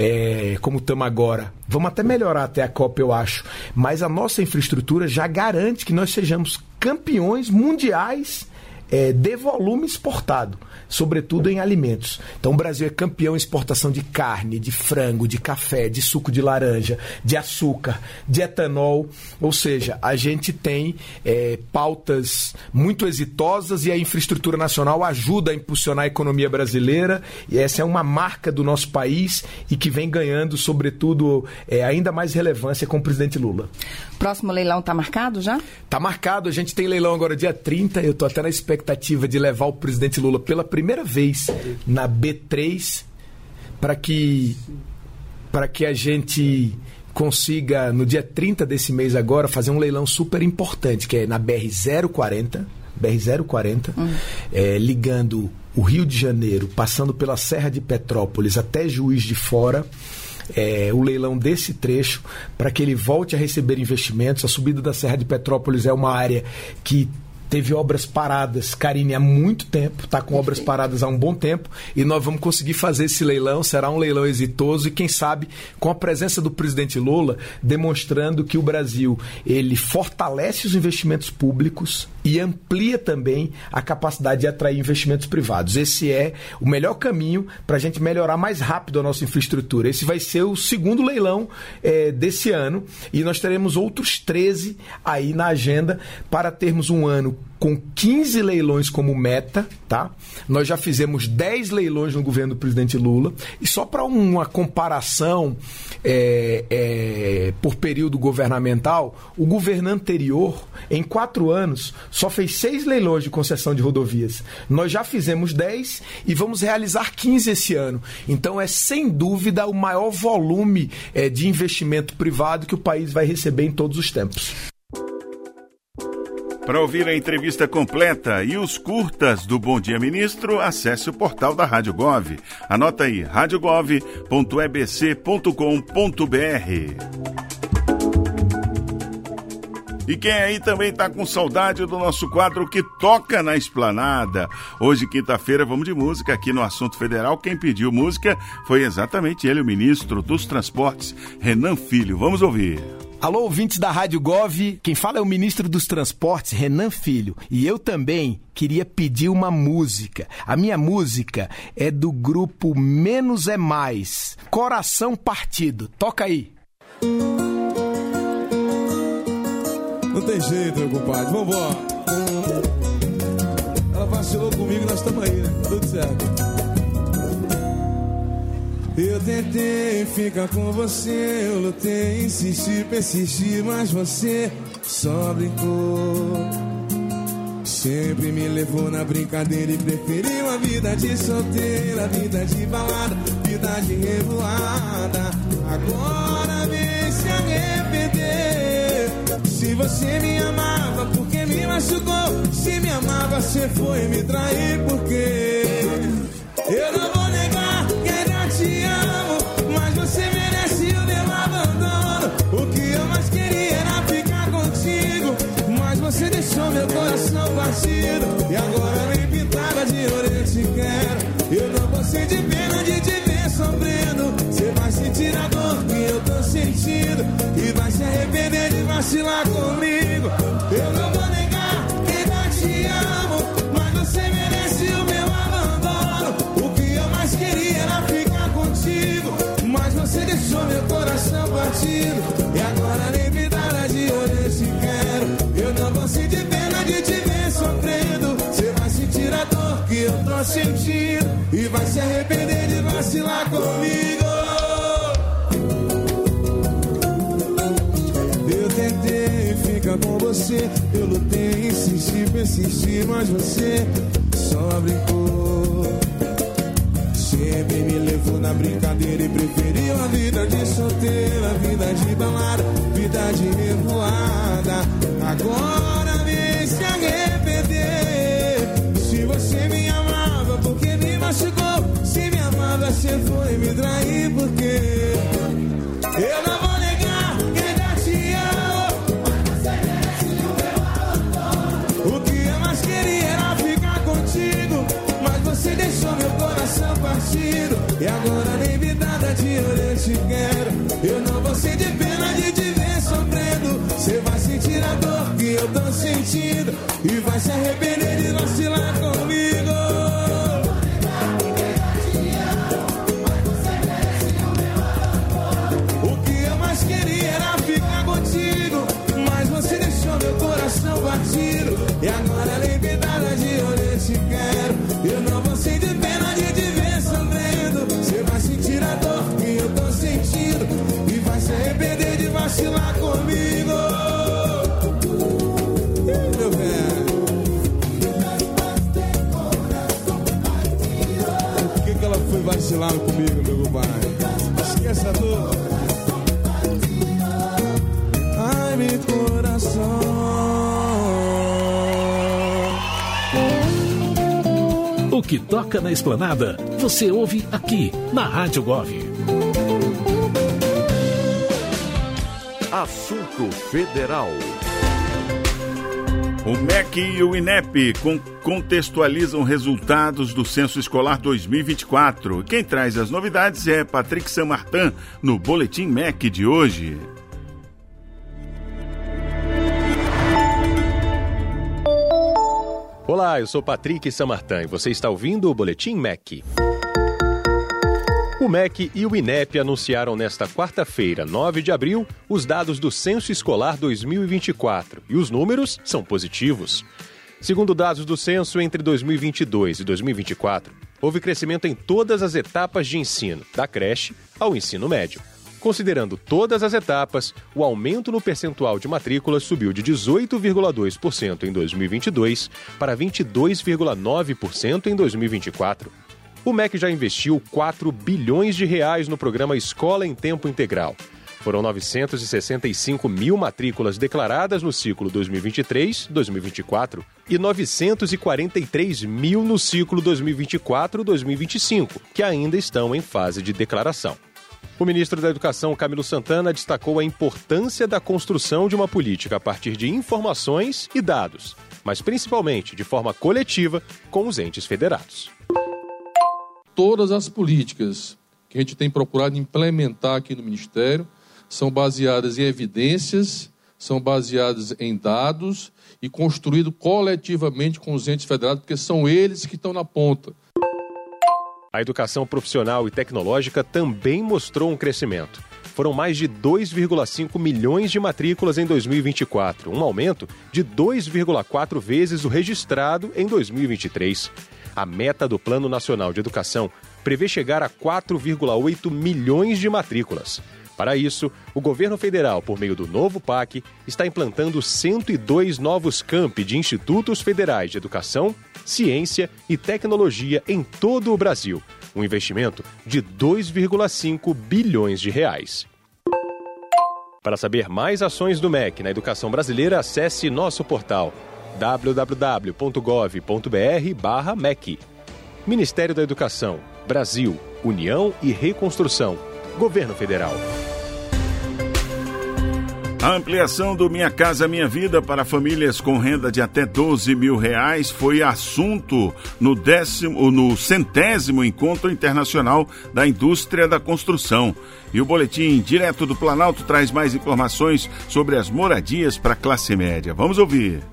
é, como estamos agora. Vamos até melhorar até a Copa, eu acho. Mas a nossa infraestrutura já garante que nós sejamos campeões mundiais é, de volume exportado, sobretudo em alimentos. Então o Brasil é campeão em exportação de carne, de frango, de café, de suco de laranja, de açúcar, de etanol. Ou seja, a gente tem é, pautas muito exitosas e a infraestrutura nacional ajuda a impulsionar a economia brasileira, e essa é uma marca do nosso país e que vem ganhando, sobretudo, é, ainda mais relevância com o presidente Lula. Próximo leilão está marcado já? Está marcado, a gente tem leilão agora dia trinta, eu estou até na expectativa de levar o presidente Lula pela primeira vez na B três para que, para que a gente consiga, no dia trinta desse mês agora, fazer um leilão super importante, que é na B R zero quarenta, B R zero quarenta, hum. é, ligando o Rio de Janeiro, passando pela Serra de Petrópolis até Juiz de Fora, é, o leilão desse trecho para que ele volte a receber investimentos. A subida da Serra de Petrópolis é uma área que teve obras paradas, Karine, há muito tempo, está com obras paradas há um bom tempo, e nós vamos conseguir fazer esse leilão, será um leilão exitoso, e quem sabe com a presença do presidente Lula, demonstrando que o Brasil, ele fortalece os investimentos públicos e amplia também a capacidade de atrair investimentos privados. Esse é o melhor caminho para a gente melhorar mais rápido a nossa infraestrutura. Esse vai ser o segundo leilão é, desse ano, e nós teremos outros treze aí na agenda para termos um ano com quinze leilões como meta, tá? Nós já fizemos dez leilões no governo do presidente Lula, e só para uma comparação é, é, por período governamental, o governo anterior, em quatro anos, só fez seis leilões de concessão de rodovias. Nós já fizemos dez e vamos realizar quinze esse ano. Então é sem dúvida o maior volume é, de investimento privado que o país vai receber em todos os tempos. Para ouvir a entrevista completa e os curtas do Bom Dia Ministro, acesse o portal da Rádio Gov. Anota aí, rádio gov ponto e b c ponto com ponto b r. E quem aí também está com saudade do nosso quadro que toca na esplanada. Hoje, quinta-feira, vamos de música aqui no Assunto Federal. Quem pediu música foi exatamente ele, o ministro dos Transportes, Renan Filho. Vamos ouvir. Alô, ouvintes da Rádio Gov, quem fala é o ministro dos Transportes, Renan Filho. E eu também queria pedir uma música. A minha música é do grupo Menos é Mais, Coração Partido. Toca aí. Não tem jeito, meu compadre. Vambora. Ela vacilou comigo, nós estamos aí, né? Tudo certo. Eu tentei ficar com você, eu lutei, insisti, persisti, mas você só brincou. Sempre me levou na brincadeira e preferiu a vida de solteira, vida de balada, vida de revoada. Agora vem se arrepender. Se você me amava, porque me machucou? Se me amava, você foi me trair, porque eu não vou negar que ainda te amo, mas você merece o meu abandono. O que eu mais queria era ficar contigo, mas você deixou meu coração partido. E agora nem pintada de ouro eu te quero. Eu não vou sentir pena de te ver sofrendo. Você vai sentir a dor que eu tô sentindo e vai se arrepender de vacilar comigo. Eu não vou negar que ainda te amo, mas você merece o meu abandono. O que eu mais queria era ficar contigo, mas você deixou meu coração partido. E agora nem me dá de ouro eu te quero. Eu não vou sentir pena de te ver sofrendo. Você vai sentir a dor que eu tô sentindo e vai se arrepender de vacilar comigo. Eu tentei ficar com você, eu lutei, insisti, persisti, mas você só brincou. Sempre me levou na brincadeira e preferiu a vida de solteira, a vida de balada, vida de revoada. Agora vem se arrepender. Se você me amava, porque me machucou? Se me amava, você foi me trair, porque eu não vou negar que ainda te amo, mas você merece o meu abandono. O que eu mais queria era ficar contigo, mas você deixou meu coração partido. E agora nem me dá de ouro eu te quero. Eu não vou sentir pena de te ver sofrendo. Você vai sentir a dor que eu tô sentindo e vai se arrepender de vacilar comigo. O que eu mais queria era ficar contigo, mas você deixou meu coração partido. E agora nem me dá de ouro eu te quero. Eu não vou sentir pena de te ver sofrendo. Você vai sentir a dor que eu tô sentindo e vai se arrepender de vacilar comigo. Ih, meu velho. Por que que ela foi vacilar comigo, meu compadre? Esqueça a dor. Ai, meu coração. O que toca na esplanada, você ouve aqui na Rádio Gov. Assunto Federal. O M E C e o INEP contextualizam resultados do Censo Escolar dois mil e vinte e quatro. Quem traz as novidades é Patrick Samartin, no Boletim M E C de hoje. Olá, eu sou Patrick Samartin e você está ouvindo o Boletim M E C. O M E C e o INEP anunciaram nesta quarta-feira, nove de abril, os dados do Censo Escolar dois mil e vinte e quatro, e os números são positivos. Segundo dados do censo, entre dois mil e vinte e dois e dois mil e vinte e quatro, houve crescimento em todas as etapas de ensino, da creche ao ensino médio. Considerando todas as etapas, o aumento no percentual de matrículas subiu de dezoito vírgula dois por cento em dois mil e vinte e dois para vinte e dois vírgula nove por cento em dois mil e vinte e quatro. O M E C já investiu quatro bilhões de reais no programa Escola em Tempo Integral. Foram novecentos e sessenta e cinco mil matrículas declaradas no ciclo dois mil e vinte e três dois mil e vinte e quatro e novecentos e quarenta e três mil no ciclo dois mil e vinte e quatro dois mil e vinte e cinco, que ainda estão em fase de declaração. O ministro da Educação, Camilo Santana, destacou a importância da construção de uma política a partir de informações e dados, mas principalmente de forma coletiva com os entes federados. Todas as políticas que a gente tem procurado implementar aqui no Ministério são baseadas em evidências, são baseadas em dados e construídas coletivamente com os entes federados, porque são eles que estão na ponta. A educação profissional e tecnológica também mostrou um crescimento. Foram mais de dois vírgula cinco milhões de matrículas em dois mil e vinte e quatro, um aumento de dois vírgula quatro vezes o registrado em dois mil e vinte e três. A meta do Plano Nacional de Educação prevê chegar a quatro vírgula oito milhões de matrículas. Para isso, o governo federal, por meio do novo P A C, está implantando cento e dois novos campi de institutos federais de educação, ciência e tecnologia em todo o Brasil. Um investimento de dois vírgula cinco bilhões de reais. Para saber mais ações do M E C na educação brasileira, acesse nosso portal w w w ponto gov ponto b r barra M E C. Ministério da Educação, Brasil, União e Reconstrução, Governo Federal. A ampliação do Minha Casa Minha Vida para famílias com renda de até doze mil reais foi assunto no, décimo, no centésimo Encontro Internacional da Indústria da Construção. E o boletim direto do Planalto traz mais informações sobre as moradias para a classe média. Vamos ouvir.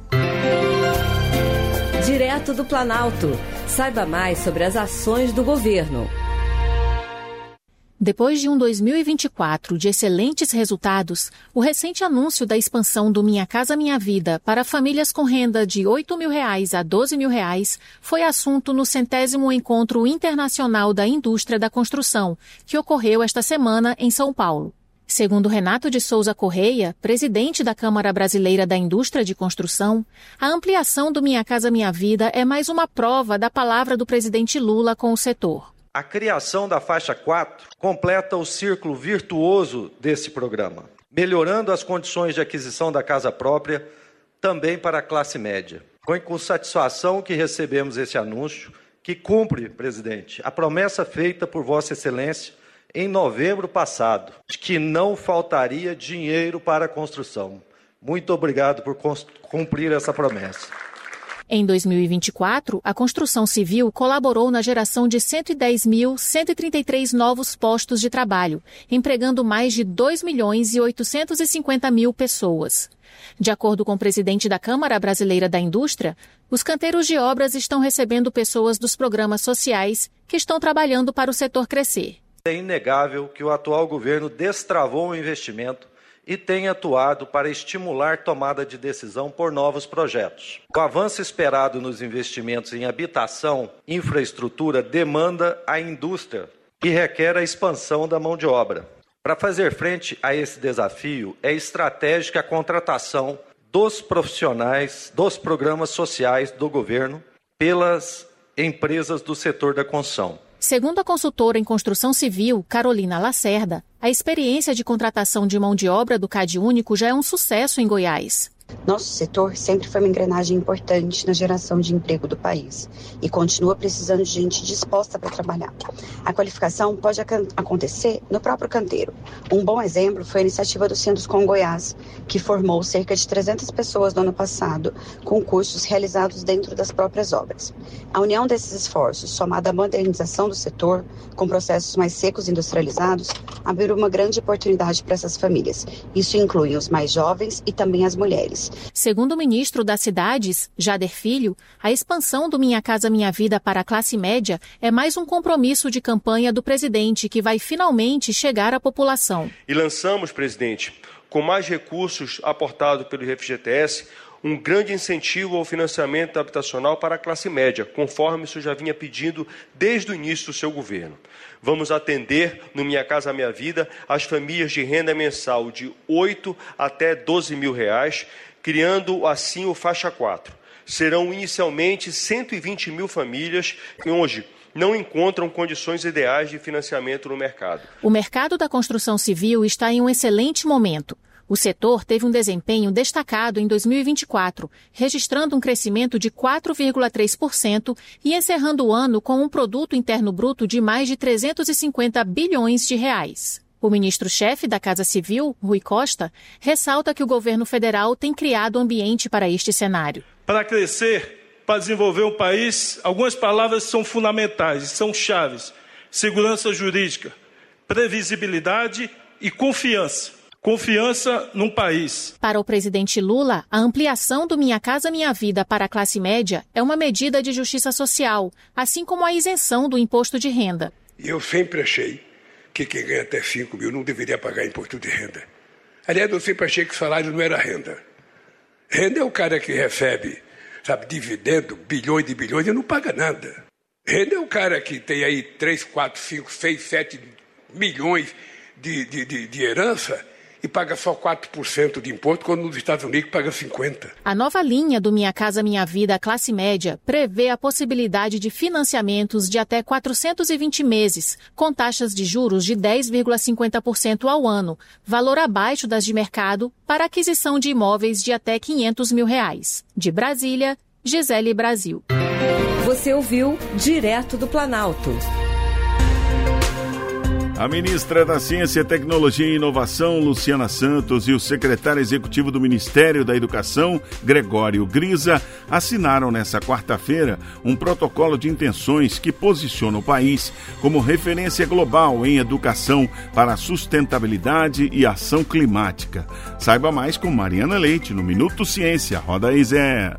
Direto do Planalto. Saiba mais sobre as ações do governo. Depois de um dois mil e vinte e quatro de excelentes resultados, o recente anúncio da expansão do Minha Casa Minha Vida para famílias com renda de oito mil reais a doze mil reais foi assunto no centésimo Encontro Internacional da Indústria da Construção, que ocorreu esta semana em São Paulo. Segundo Renato de Souza Correia, presidente da Câmara Brasileira da Indústria de Construção, a ampliação do Minha Casa Minha Vida é mais uma prova da palavra do presidente Lula com o setor. A criação da faixa quatro completa o círculo virtuoso desse programa, melhorando as condições de aquisição da casa própria também para a classe média. Foi com satisfação que recebemos esse anúncio, que cumpre, presidente, a promessa feita por Vossa Excelência em novembro passado, de que não faltaria dinheiro para a construção. Muito obrigado por cumprir essa promessa. Em dois mil e vinte e quatro, a construção civil colaborou na geração de cento e dez mil, cento e trinta e três novos postos de trabalho, empregando mais de dois milhões e oitocentos e cinquenta mil pessoas. De acordo com o presidente da Câmara Brasileira da Indústria, os canteiros de obras estão recebendo pessoas dos programas sociais que estão trabalhando para o setor crescer. É inegável que o atual governo destravou o investimento e tem atuado para estimular tomada de decisão por novos projetos. O avanço esperado nos investimentos em habitação, infraestrutura, demanda a indústria e requer a expansão da mão de obra. Para fazer frente a esse desafio, é estratégica a contratação dos profissionais dos programas sociais do governo pelas empresas do setor da construção. Segundo a consultora em construção civil, Carolina Lacerda, a experiência de contratação de mão de obra do CadÚnico já é um sucesso em Goiás. Nosso setor sempre foi uma engrenagem importante na geração de emprego do país e continua precisando de gente disposta para trabalhar. A qualificação pode ac- acontecer no próprio canteiro. Um bom exemplo foi a iniciativa do Sinduscom Goiás, que formou cerca de trezentas pessoas no ano passado com cursos realizados dentro das próprias obras. A união desses esforços, somada à modernização do setor, com processos mais secos e industrializados, abriu uma grande oportunidade para essas famílias. Isso inclui os mais jovens e também as mulheres. Segundo o ministro das Cidades, Jader Filho, a expansão do Minha Casa Minha Vida para a classe média é mais um compromisso de campanha do presidente que vai finalmente chegar à população. E lançamos, presidente, com mais recursos aportados pelo F G T S, um grande incentivo ao financiamento habitacional para a classe média, conforme isso já vinha pedindo desde o início do seu governo. Vamos atender, no Minha Casa Minha Vida, as famílias de renda mensal de oito até doze mil reais, criando assim o faixa quatro. Serão inicialmente cento e vinte mil famílias que hoje não encontram condições ideais de financiamento no mercado. O mercado da construção civil está em um excelente momento. O setor teve um desempenho destacado em dois mil e vinte e quatro, registrando um crescimento de quatro vírgula três por cento e encerrando o ano com um produto interno bruto de mais de trezentos e cinquenta bilhões de reais. O ministro-chefe da Casa Civil, Rui Costa, ressalta que o governo federal tem criado ambiente para este cenário. Para crescer, para desenvolver um país, algumas palavras são fundamentais, são chaves. Segurança jurídica, previsibilidade e confiança. Confiança num país. Para o presidente Lula, a ampliação do Minha Casa Minha Vida para a classe média é uma medida de justiça social, assim como a isenção do imposto de renda. Eu sempre achei que quem ganha até cinco mil não deveria pagar imposto de renda. Aliás, eu sempre achei que salário não era renda. Renda é o cara que recebe, sabe, dividendo, bilhões de bilhões e não paga nada. Renda é o cara que tem aí três, quatro, cinco, seis, sete milhões de, de, de, de herança e paga só quatro por cento de imposto, quando nos Estados Unidos paga cinquenta por cento. A nova linha do Minha Casa Minha Vida classe média prevê a possibilidade de financiamentos de até quatrocentos e vinte meses, com taxas de juros de dez vírgula cinquenta por cento ao ano, valor abaixo das de mercado, para aquisição de imóveis de até quinhentos mil reais. De Brasília, Gisele Brasil. Você ouviu Direto do Planalto. A ministra da Ciência, Tecnologia e Inovação, Luciana Santos, e o secretário executivo do Ministério da Educação, Gregório Grisa, assinaram nesta quarta-feira um protocolo de intenções que posiciona o país como referência global em educação para a sustentabilidade e ação climática. Saiba mais com Mariana Leite no Minuto Ciência. Roda aí, Zé.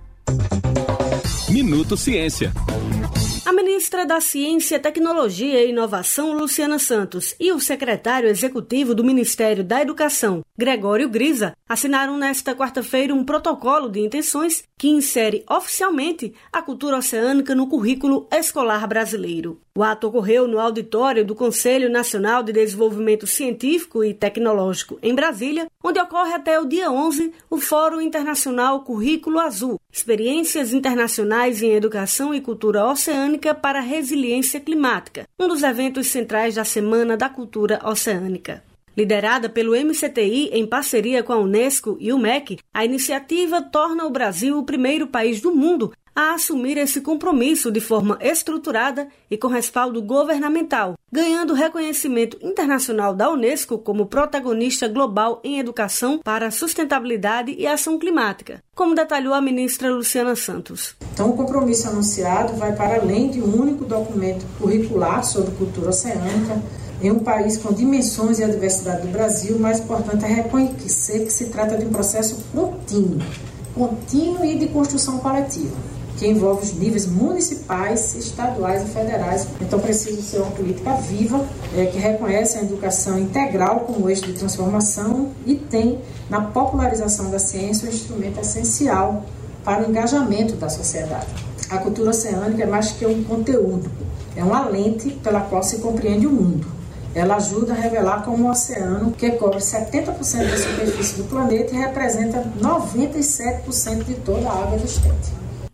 Minuto Ciência. A ministra da Ciência, Tecnologia e Inovação, Luciana Santos, e o secretário executivo do Ministério da Educação, Gregório Grisa, assinaram nesta quarta-feira um protocolo de intenções que insere oficialmente a cultura oceânica no currículo escolar brasileiro. O ato ocorreu no auditório do Conselho Nacional de Desenvolvimento Científico e Tecnológico, em Brasília, onde ocorre até o dia onze o Fórum Internacional Currículo Azul, Experiências Internacionais em Educação e Cultura Oceânica para a Resiliência Climática, um dos eventos centrais da Semana da Cultura Oceânica. Liderada pelo M C T I em parceria com a Unesco e o M E C, a iniciativa torna o Brasil o primeiro país do mundo a assumir esse compromisso de forma estruturada e com respaldo governamental, ganhando reconhecimento internacional da Unesco como protagonista global em educação para a sustentabilidade e ação climática, como detalhou a ministra Luciana Santos. Então, o compromisso anunciado vai para além de um único documento curricular sobre cultura oceânica. Em um país com dimensões e a diversidade do Brasil, o mais importante é reconhecer que se trata de um processo contínuo, contínuo e de construção coletiva, que envolve os níveis municipais, estaduais e federais. Então, precisa ser uma política viva, é, que reconhece a educação integral como eixo de transformação e tem, na popularização da ciência, um instrumento essencial para o engajamento da sociedade. A cultura oceânica é mais que um conteúdo, é uma lente pela qual se compreende o mundo. Ela ajuda a revelar como o oceano, que cobre setenta por cento da superfície do planeta e representa noventa e sete por cento de toda a água existente.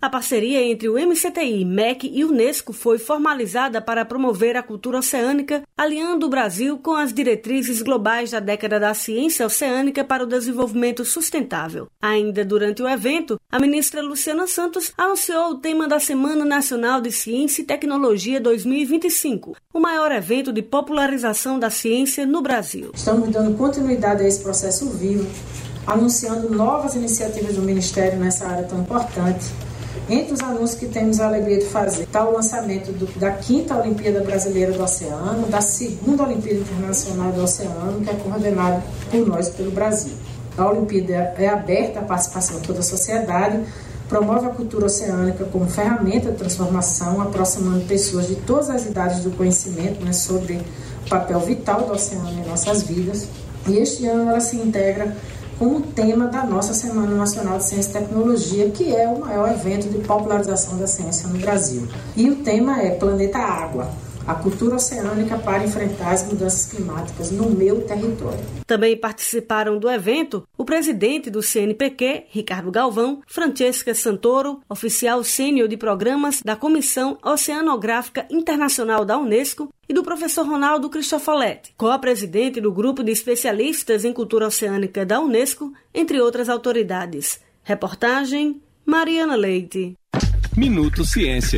A parceria entre o M C T I, M E C e Unesco foi formalizada para promover a cultura oceânica, alinhando o Brasil com as diretrizes globais da década da ciência oceânica para o desenvolvimento sustentável. Ainda durante o evento, a ministra Luciana Santos anunciou o tema da Semana Nacional de Ciência e Tecnologia dois mil e vinte e cinco, o maior evento de popularização da ciência no Brasil. Estamos dando continuidade a esse processo vivo, anunciando novas iniciativas do Ministério nessa área tão importante. Entre os anúncios que temos a alegria de fazer está o lançamento do, da quinta Olimpíada Brasileira do Oceano, da segunda Olimpíada Internacional do Oceano, que é coordenada por nós, pelo Brasil. A Olimpíada é aberta à participação de toda a sociedade, promove a cultura oceânica como ferramenta de transformação, aproximando pessoas de todas as idades do conhecimento, né, sobre o papel vital do oceano em nossas vidas. E este ano ela se integra como tema da nossa Semana Nacional de Ciência e Tecnologia, que é o maior evento de popularização da ciência no Brasil. E o tema é Planeta Água, a cultura oceânica para enfrentar as mudanças climáticas no meu território. Também participaram do evento o presidente do C N P Q, Ricardo Galvão, Francesca Santoro, oficial sênior de programas da Comissão Oceanográfica Internacional da Unesco, e do professor Ronaldo Cristofoletti, co-presidente do grupo de especialistas em cultura oceânica da Unesco, entre outras autoridades. Reportagem, Mariana Leite. Minuto Ciência.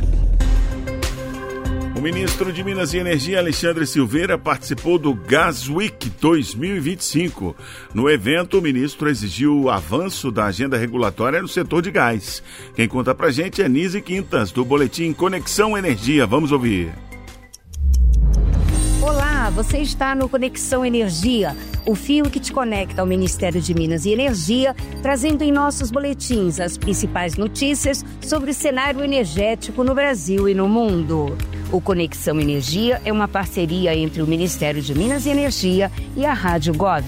O ministro de Minas e Energia, Alexandre Silveira, participou do Gas Week dois mil e vinte e cinco. No evento, o ministro exigiu o avanço da agenda regulatória no setor de gás. Quem conta pra gente é Nise Quintas, do boletim Conexão Energia. Vamos ouvir. Olá, você está no Conexão Energia, o fio que te conecta ao Ministério de Minas e Energia, trazendo em nossos boletins as principais notícias sobre o cenário energético no Brasil e no mundo. O Conexão Energia é uma parceria entre o Ministério de Minas e Energia e a Rádio Gov.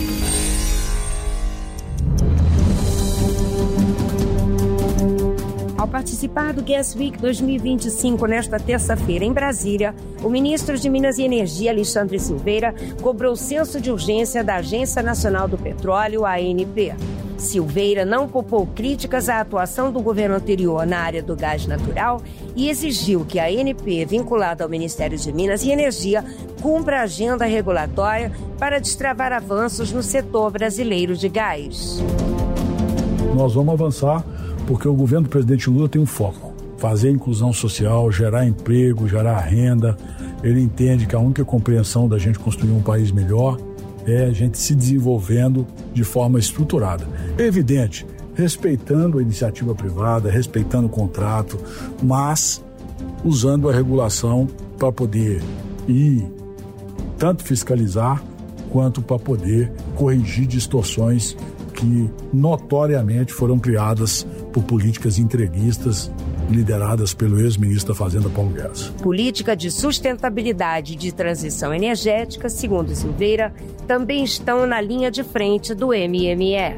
Ao participar do Gas Week dois mil e vinte e cinco nesta terça-feira em Brasília, o ministro de Minas e Energia, Alexandre Silveira, cobrou o senso de urgência da Agência Nacional do Petróleo, A N P. Silveira não poupou críticas à atuação do governo anterior na área do gás natural e exigiu que a A N P, vinculada ao Ministério de Minas e Energia, cumpra a agenda regulatória para destravar avanços no setor brasileiro de gás. Nós vamos avançar porque o governo do presidente Lula tem um foco: fazer a inclusão social, gerar emprego, gerar renda. Ele entende que a única compreensão da gente construir um país melhor é a gente se desenvolvendo de forma estruturada. É evidente, respeitando a iniciativa privada, respeitando o contrato, mas usando a regulação para poder ir tanto fiscalizar quanto para poder corrigir distorções que notoriamente foram criadas por políticas entreguistas lideradas pelo ex-ministro da Fazenda, Paulo Guedes. Política de sustentabilidade e de transição energética, segundo Silveira, também estão na linha de frente do M M E.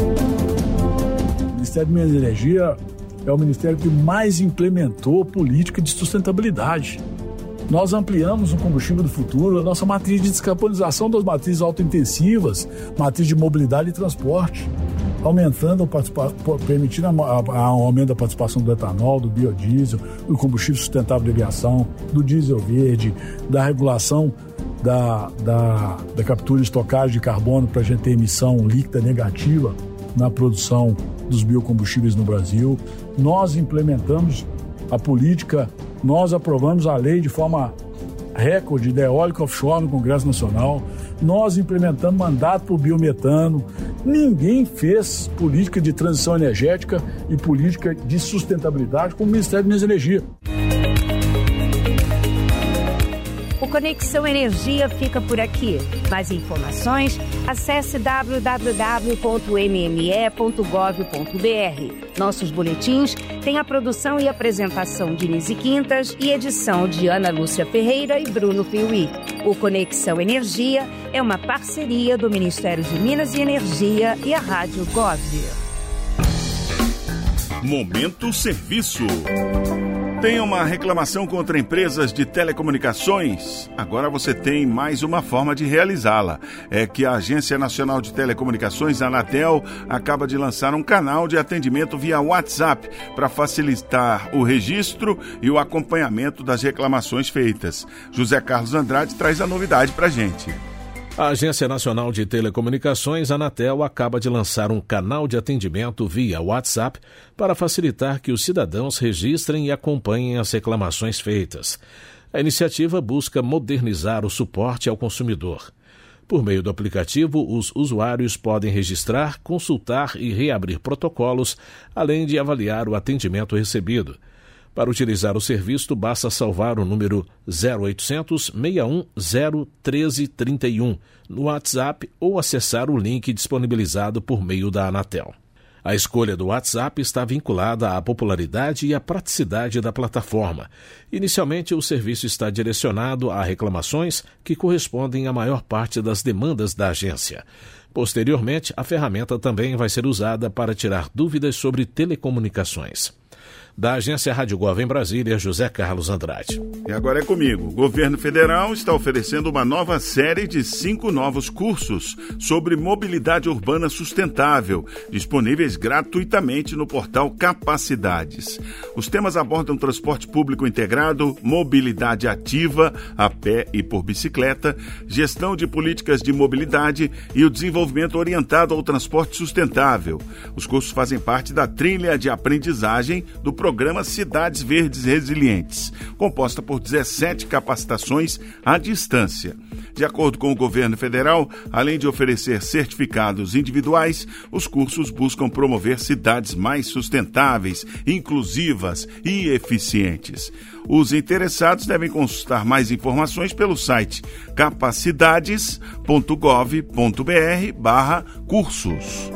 O Ministério de Minas e Energia é o ministério que mais implementou política de sustentabilidade. Nós ampliamos o combustível do futuro, a nossa matriz de descarbonização das matrizes autointensivas, matriz de mobilidade e transporte, aumentando, permitindo o aumento da participação do etanol, do biodiesel, do combustível sustentável de aviação, do diesel verde, da regulação da, da, da captura e estocagem de carbono para a gente ter emissão líquida negativa na produção dos biocombustíveis no Brasil. Nós implementamos a política, nós aprovamos a lei de forma recorde da eólica offshore no Congresso Nacional, nós implementamos mandato para o biometano. Ninguém fez política de transição energética e política de sustentabilidade como o Ministério de Minas e Energia. O Conexão Energia fica por aqui. Mais informações, acesse w w w ponto m m e ponto gov ponto b r. Nossos boletins têm a produção e apresentação de Nise Quintas e edição de Ana Lúcia Ferreira e Bruno Piuí. O Conexão Energia é uma parceria do Ministério de Minas e Energia e a Rádio Gov. Momento Serviço. Tem uma reclamação contra empresas de telecomunicações? Agora você tem mais uma forma de realizá-la. É que a Agência Nacional de Telecomunicações, a Anatel, acaba de lançar um canal de atendimento via WhatsApp para facilitar o registro e o acompanhamento das reclamações feitas. José Carlos Andrade traz a novidade para a gente. A Agência Nacional de Telecomunicações, Anatel, acaba de lançar um canal de atendimento via WhatsApp para facilitar que os cidadãos registrem e acompanhem as reclamações feitas. A iniciativa busca modernizar o suporte ao consumidor. Por meio do aplicativo, os usuários podem registrar, consultar e reabrir protocolos, além de avaliar o atendimento recebido. Para utilizar o serviço, basta salvar o número zero oitocentos, seis um zero, um três três um no WhatsApp ou acessar o link disponibilizado por meio da Anatel. A escolha do WhatsApp está vinculada à popularidade e à praticidade da plataforma. Inicialmente, o serviço está direcionado a reclamações que correspondem à maior parte das demandas da agência. Posteriormente, a ferramenta também vai ser usada para tirar dúvidas sobre telecomunicações. Da Agência Rádio Gov em Brasília, José Carlos Andrade. E agora é comigo. O governo federal está oferecendo uma nova série de cinco novos cursos sobre mobilidade urbana sustentável, disponíveis gratuitamente no portal Capacidades. Os temas abordam transporte público integrado, mobilidade ativa, a pé e por bicicleta, gestão de políticas de mobilidade e o desenvolvimento orientado ao transporte sustentável. Os cursos fazem parte da trilha de aprendizagem do Programa Cidades Verdes Resilientes, composta por dezessete capacitações à distância. De acordo com o governo federal, além de oferecer certificados individuais, os cursos buscam promover cidades mais sustentáveis, inclusivas e eficientes. Os interessados devem consultar mais informações pelo site capacidades ponto gov ponto br barra cursos.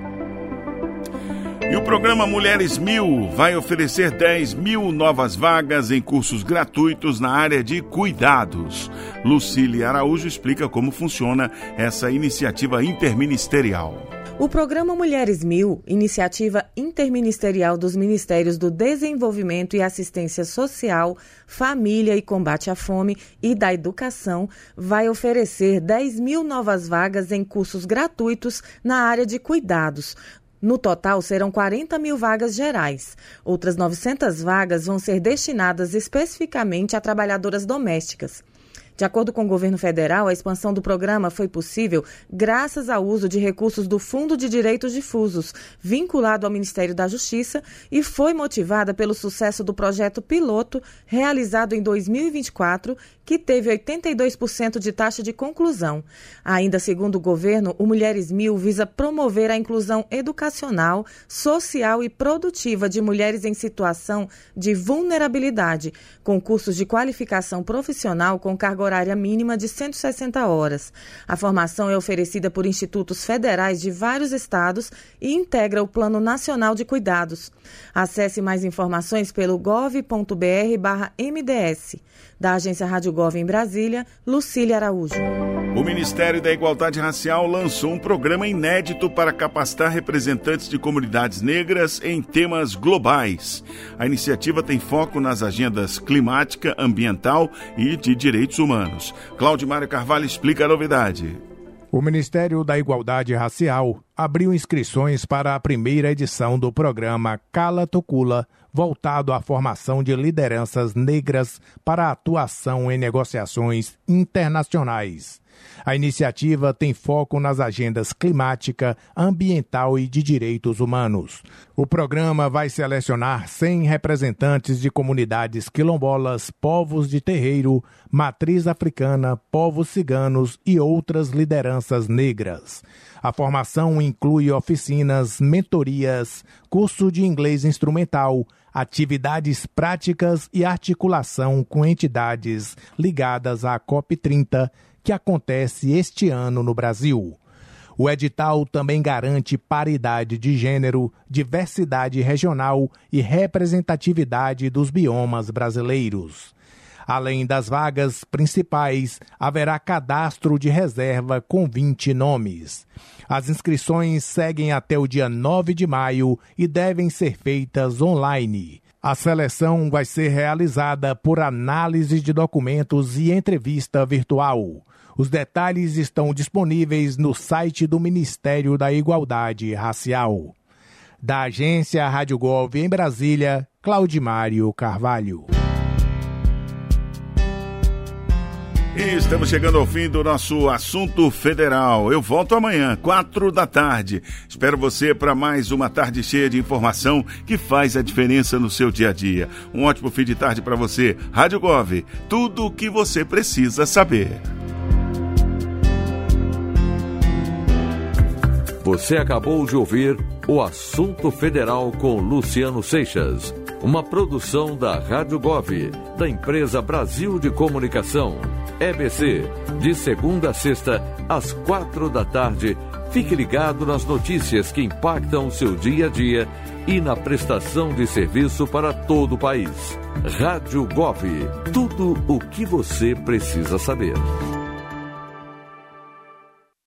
E o programa Mulheres Mil vai oferecer dez mil novas vagas em cursos gratuitos na área de cuidados. Lucília Araújo explica como funciona essa iniciativa interministerial. O programa Mulheres Mil, iniciativa interministerial dos Ministérios do Desenvolvimento e Assistência Social, Família e Combate à Fome e da Educação, vai oferecer dez mil novas vagas em cursos gratuitos na área de cuidados. No total, serão quarenta mil vagas gerais. Outras novecentas vagas vão ser destinadas especificamente a trabalhadoras domésticas. De acordo com o governo federal, a expansão do programa foi possível graças ao uso de recursos do Fundo de Direitos Difusos, vinculado ao Ministério da Justiça, e foi motivada pelo sucesso do projeto piloto realizado em dois mil e vinte e quatro, que teve oitenta e dois por cento de taxa de conclusão. Ainda segundo o governo, o Mulheres Mil visa promover a inclusão educacional, social e produtiva de mulheres em situação de vulnerabilidade, com cursos de qualificação profissional com carga horária mínima de cento e sessenta horas. A formação é oferecida por institutos federais de vários estados e integra o Plano Nacional de Cuidados. Acesse mais informações pelo gov ponto br barra M D S. Da Agência Rádio Gov em Brasília, Lucília Araújo. O Ministério da Igualdade Racial lançou um programa inédito para capacitar representantes de comunidades negras em temas globais. A iniciativa tem foco nas agendas climática, ambiental e de direitos humanos. Cláudio Mário Carvalho explica a novidade. O Ministério da Igualdade Racial abriu inscrições para a primeira edição do programa Cala Tocula, voltado à formação de lideranças negras para a atuação em negociações internacionais. A iniciativa tem foco nas agendas climática, ambiental e de direitos humanos. O programa vai selecionar cem representantes de comunidades quilombolas, povos de terreiro, matriz africana, povos ciganos e outras lideranças negras. A formação inclui oficinas, mentorias, curso de inglês instrumental, atividades práticas e articulação com entidades ligadas à COP trinta, que acontece este ano no Brasil. O edital também garante paridade de gênero, diversidade regional e representatividade dos biomas brasileiros. Além das vagas principais, haverá cadastro de reserva com vinte nomes. As inscrições seguem até o dia nove de maio e devem ser feitas online. A seleção vai ser realizada por análise de documentos e entrevista virtual. Os detalhes estão disponíveis no site do Ministério da Igualdade Racial. Da agência Rádio Gov em Brasília, Claudimário Carvalho. E estamos chegando ao fim do nosso Assunto Federal. Eu volto amanhã, quatro da tarde. Espero você para mais uma tarde cheia de informação que faz a diferença no seu dia a dia. Um ótimo fim de tarde para você. Rádio Gov, tudo o que você precisa saber. Você acabou de ouvir o Assunto Federal com Luciano Seixas. Uma produção da Rádio Gov, da empresa Brasil de Comunicação. E B C, de segunda a sexta, às quatro da tarde. Fique ligado nas notícias que impactam o seu dia a dia e na prestação de serviço para todo o país. Rádio Gov, tudo o que você precisa saber.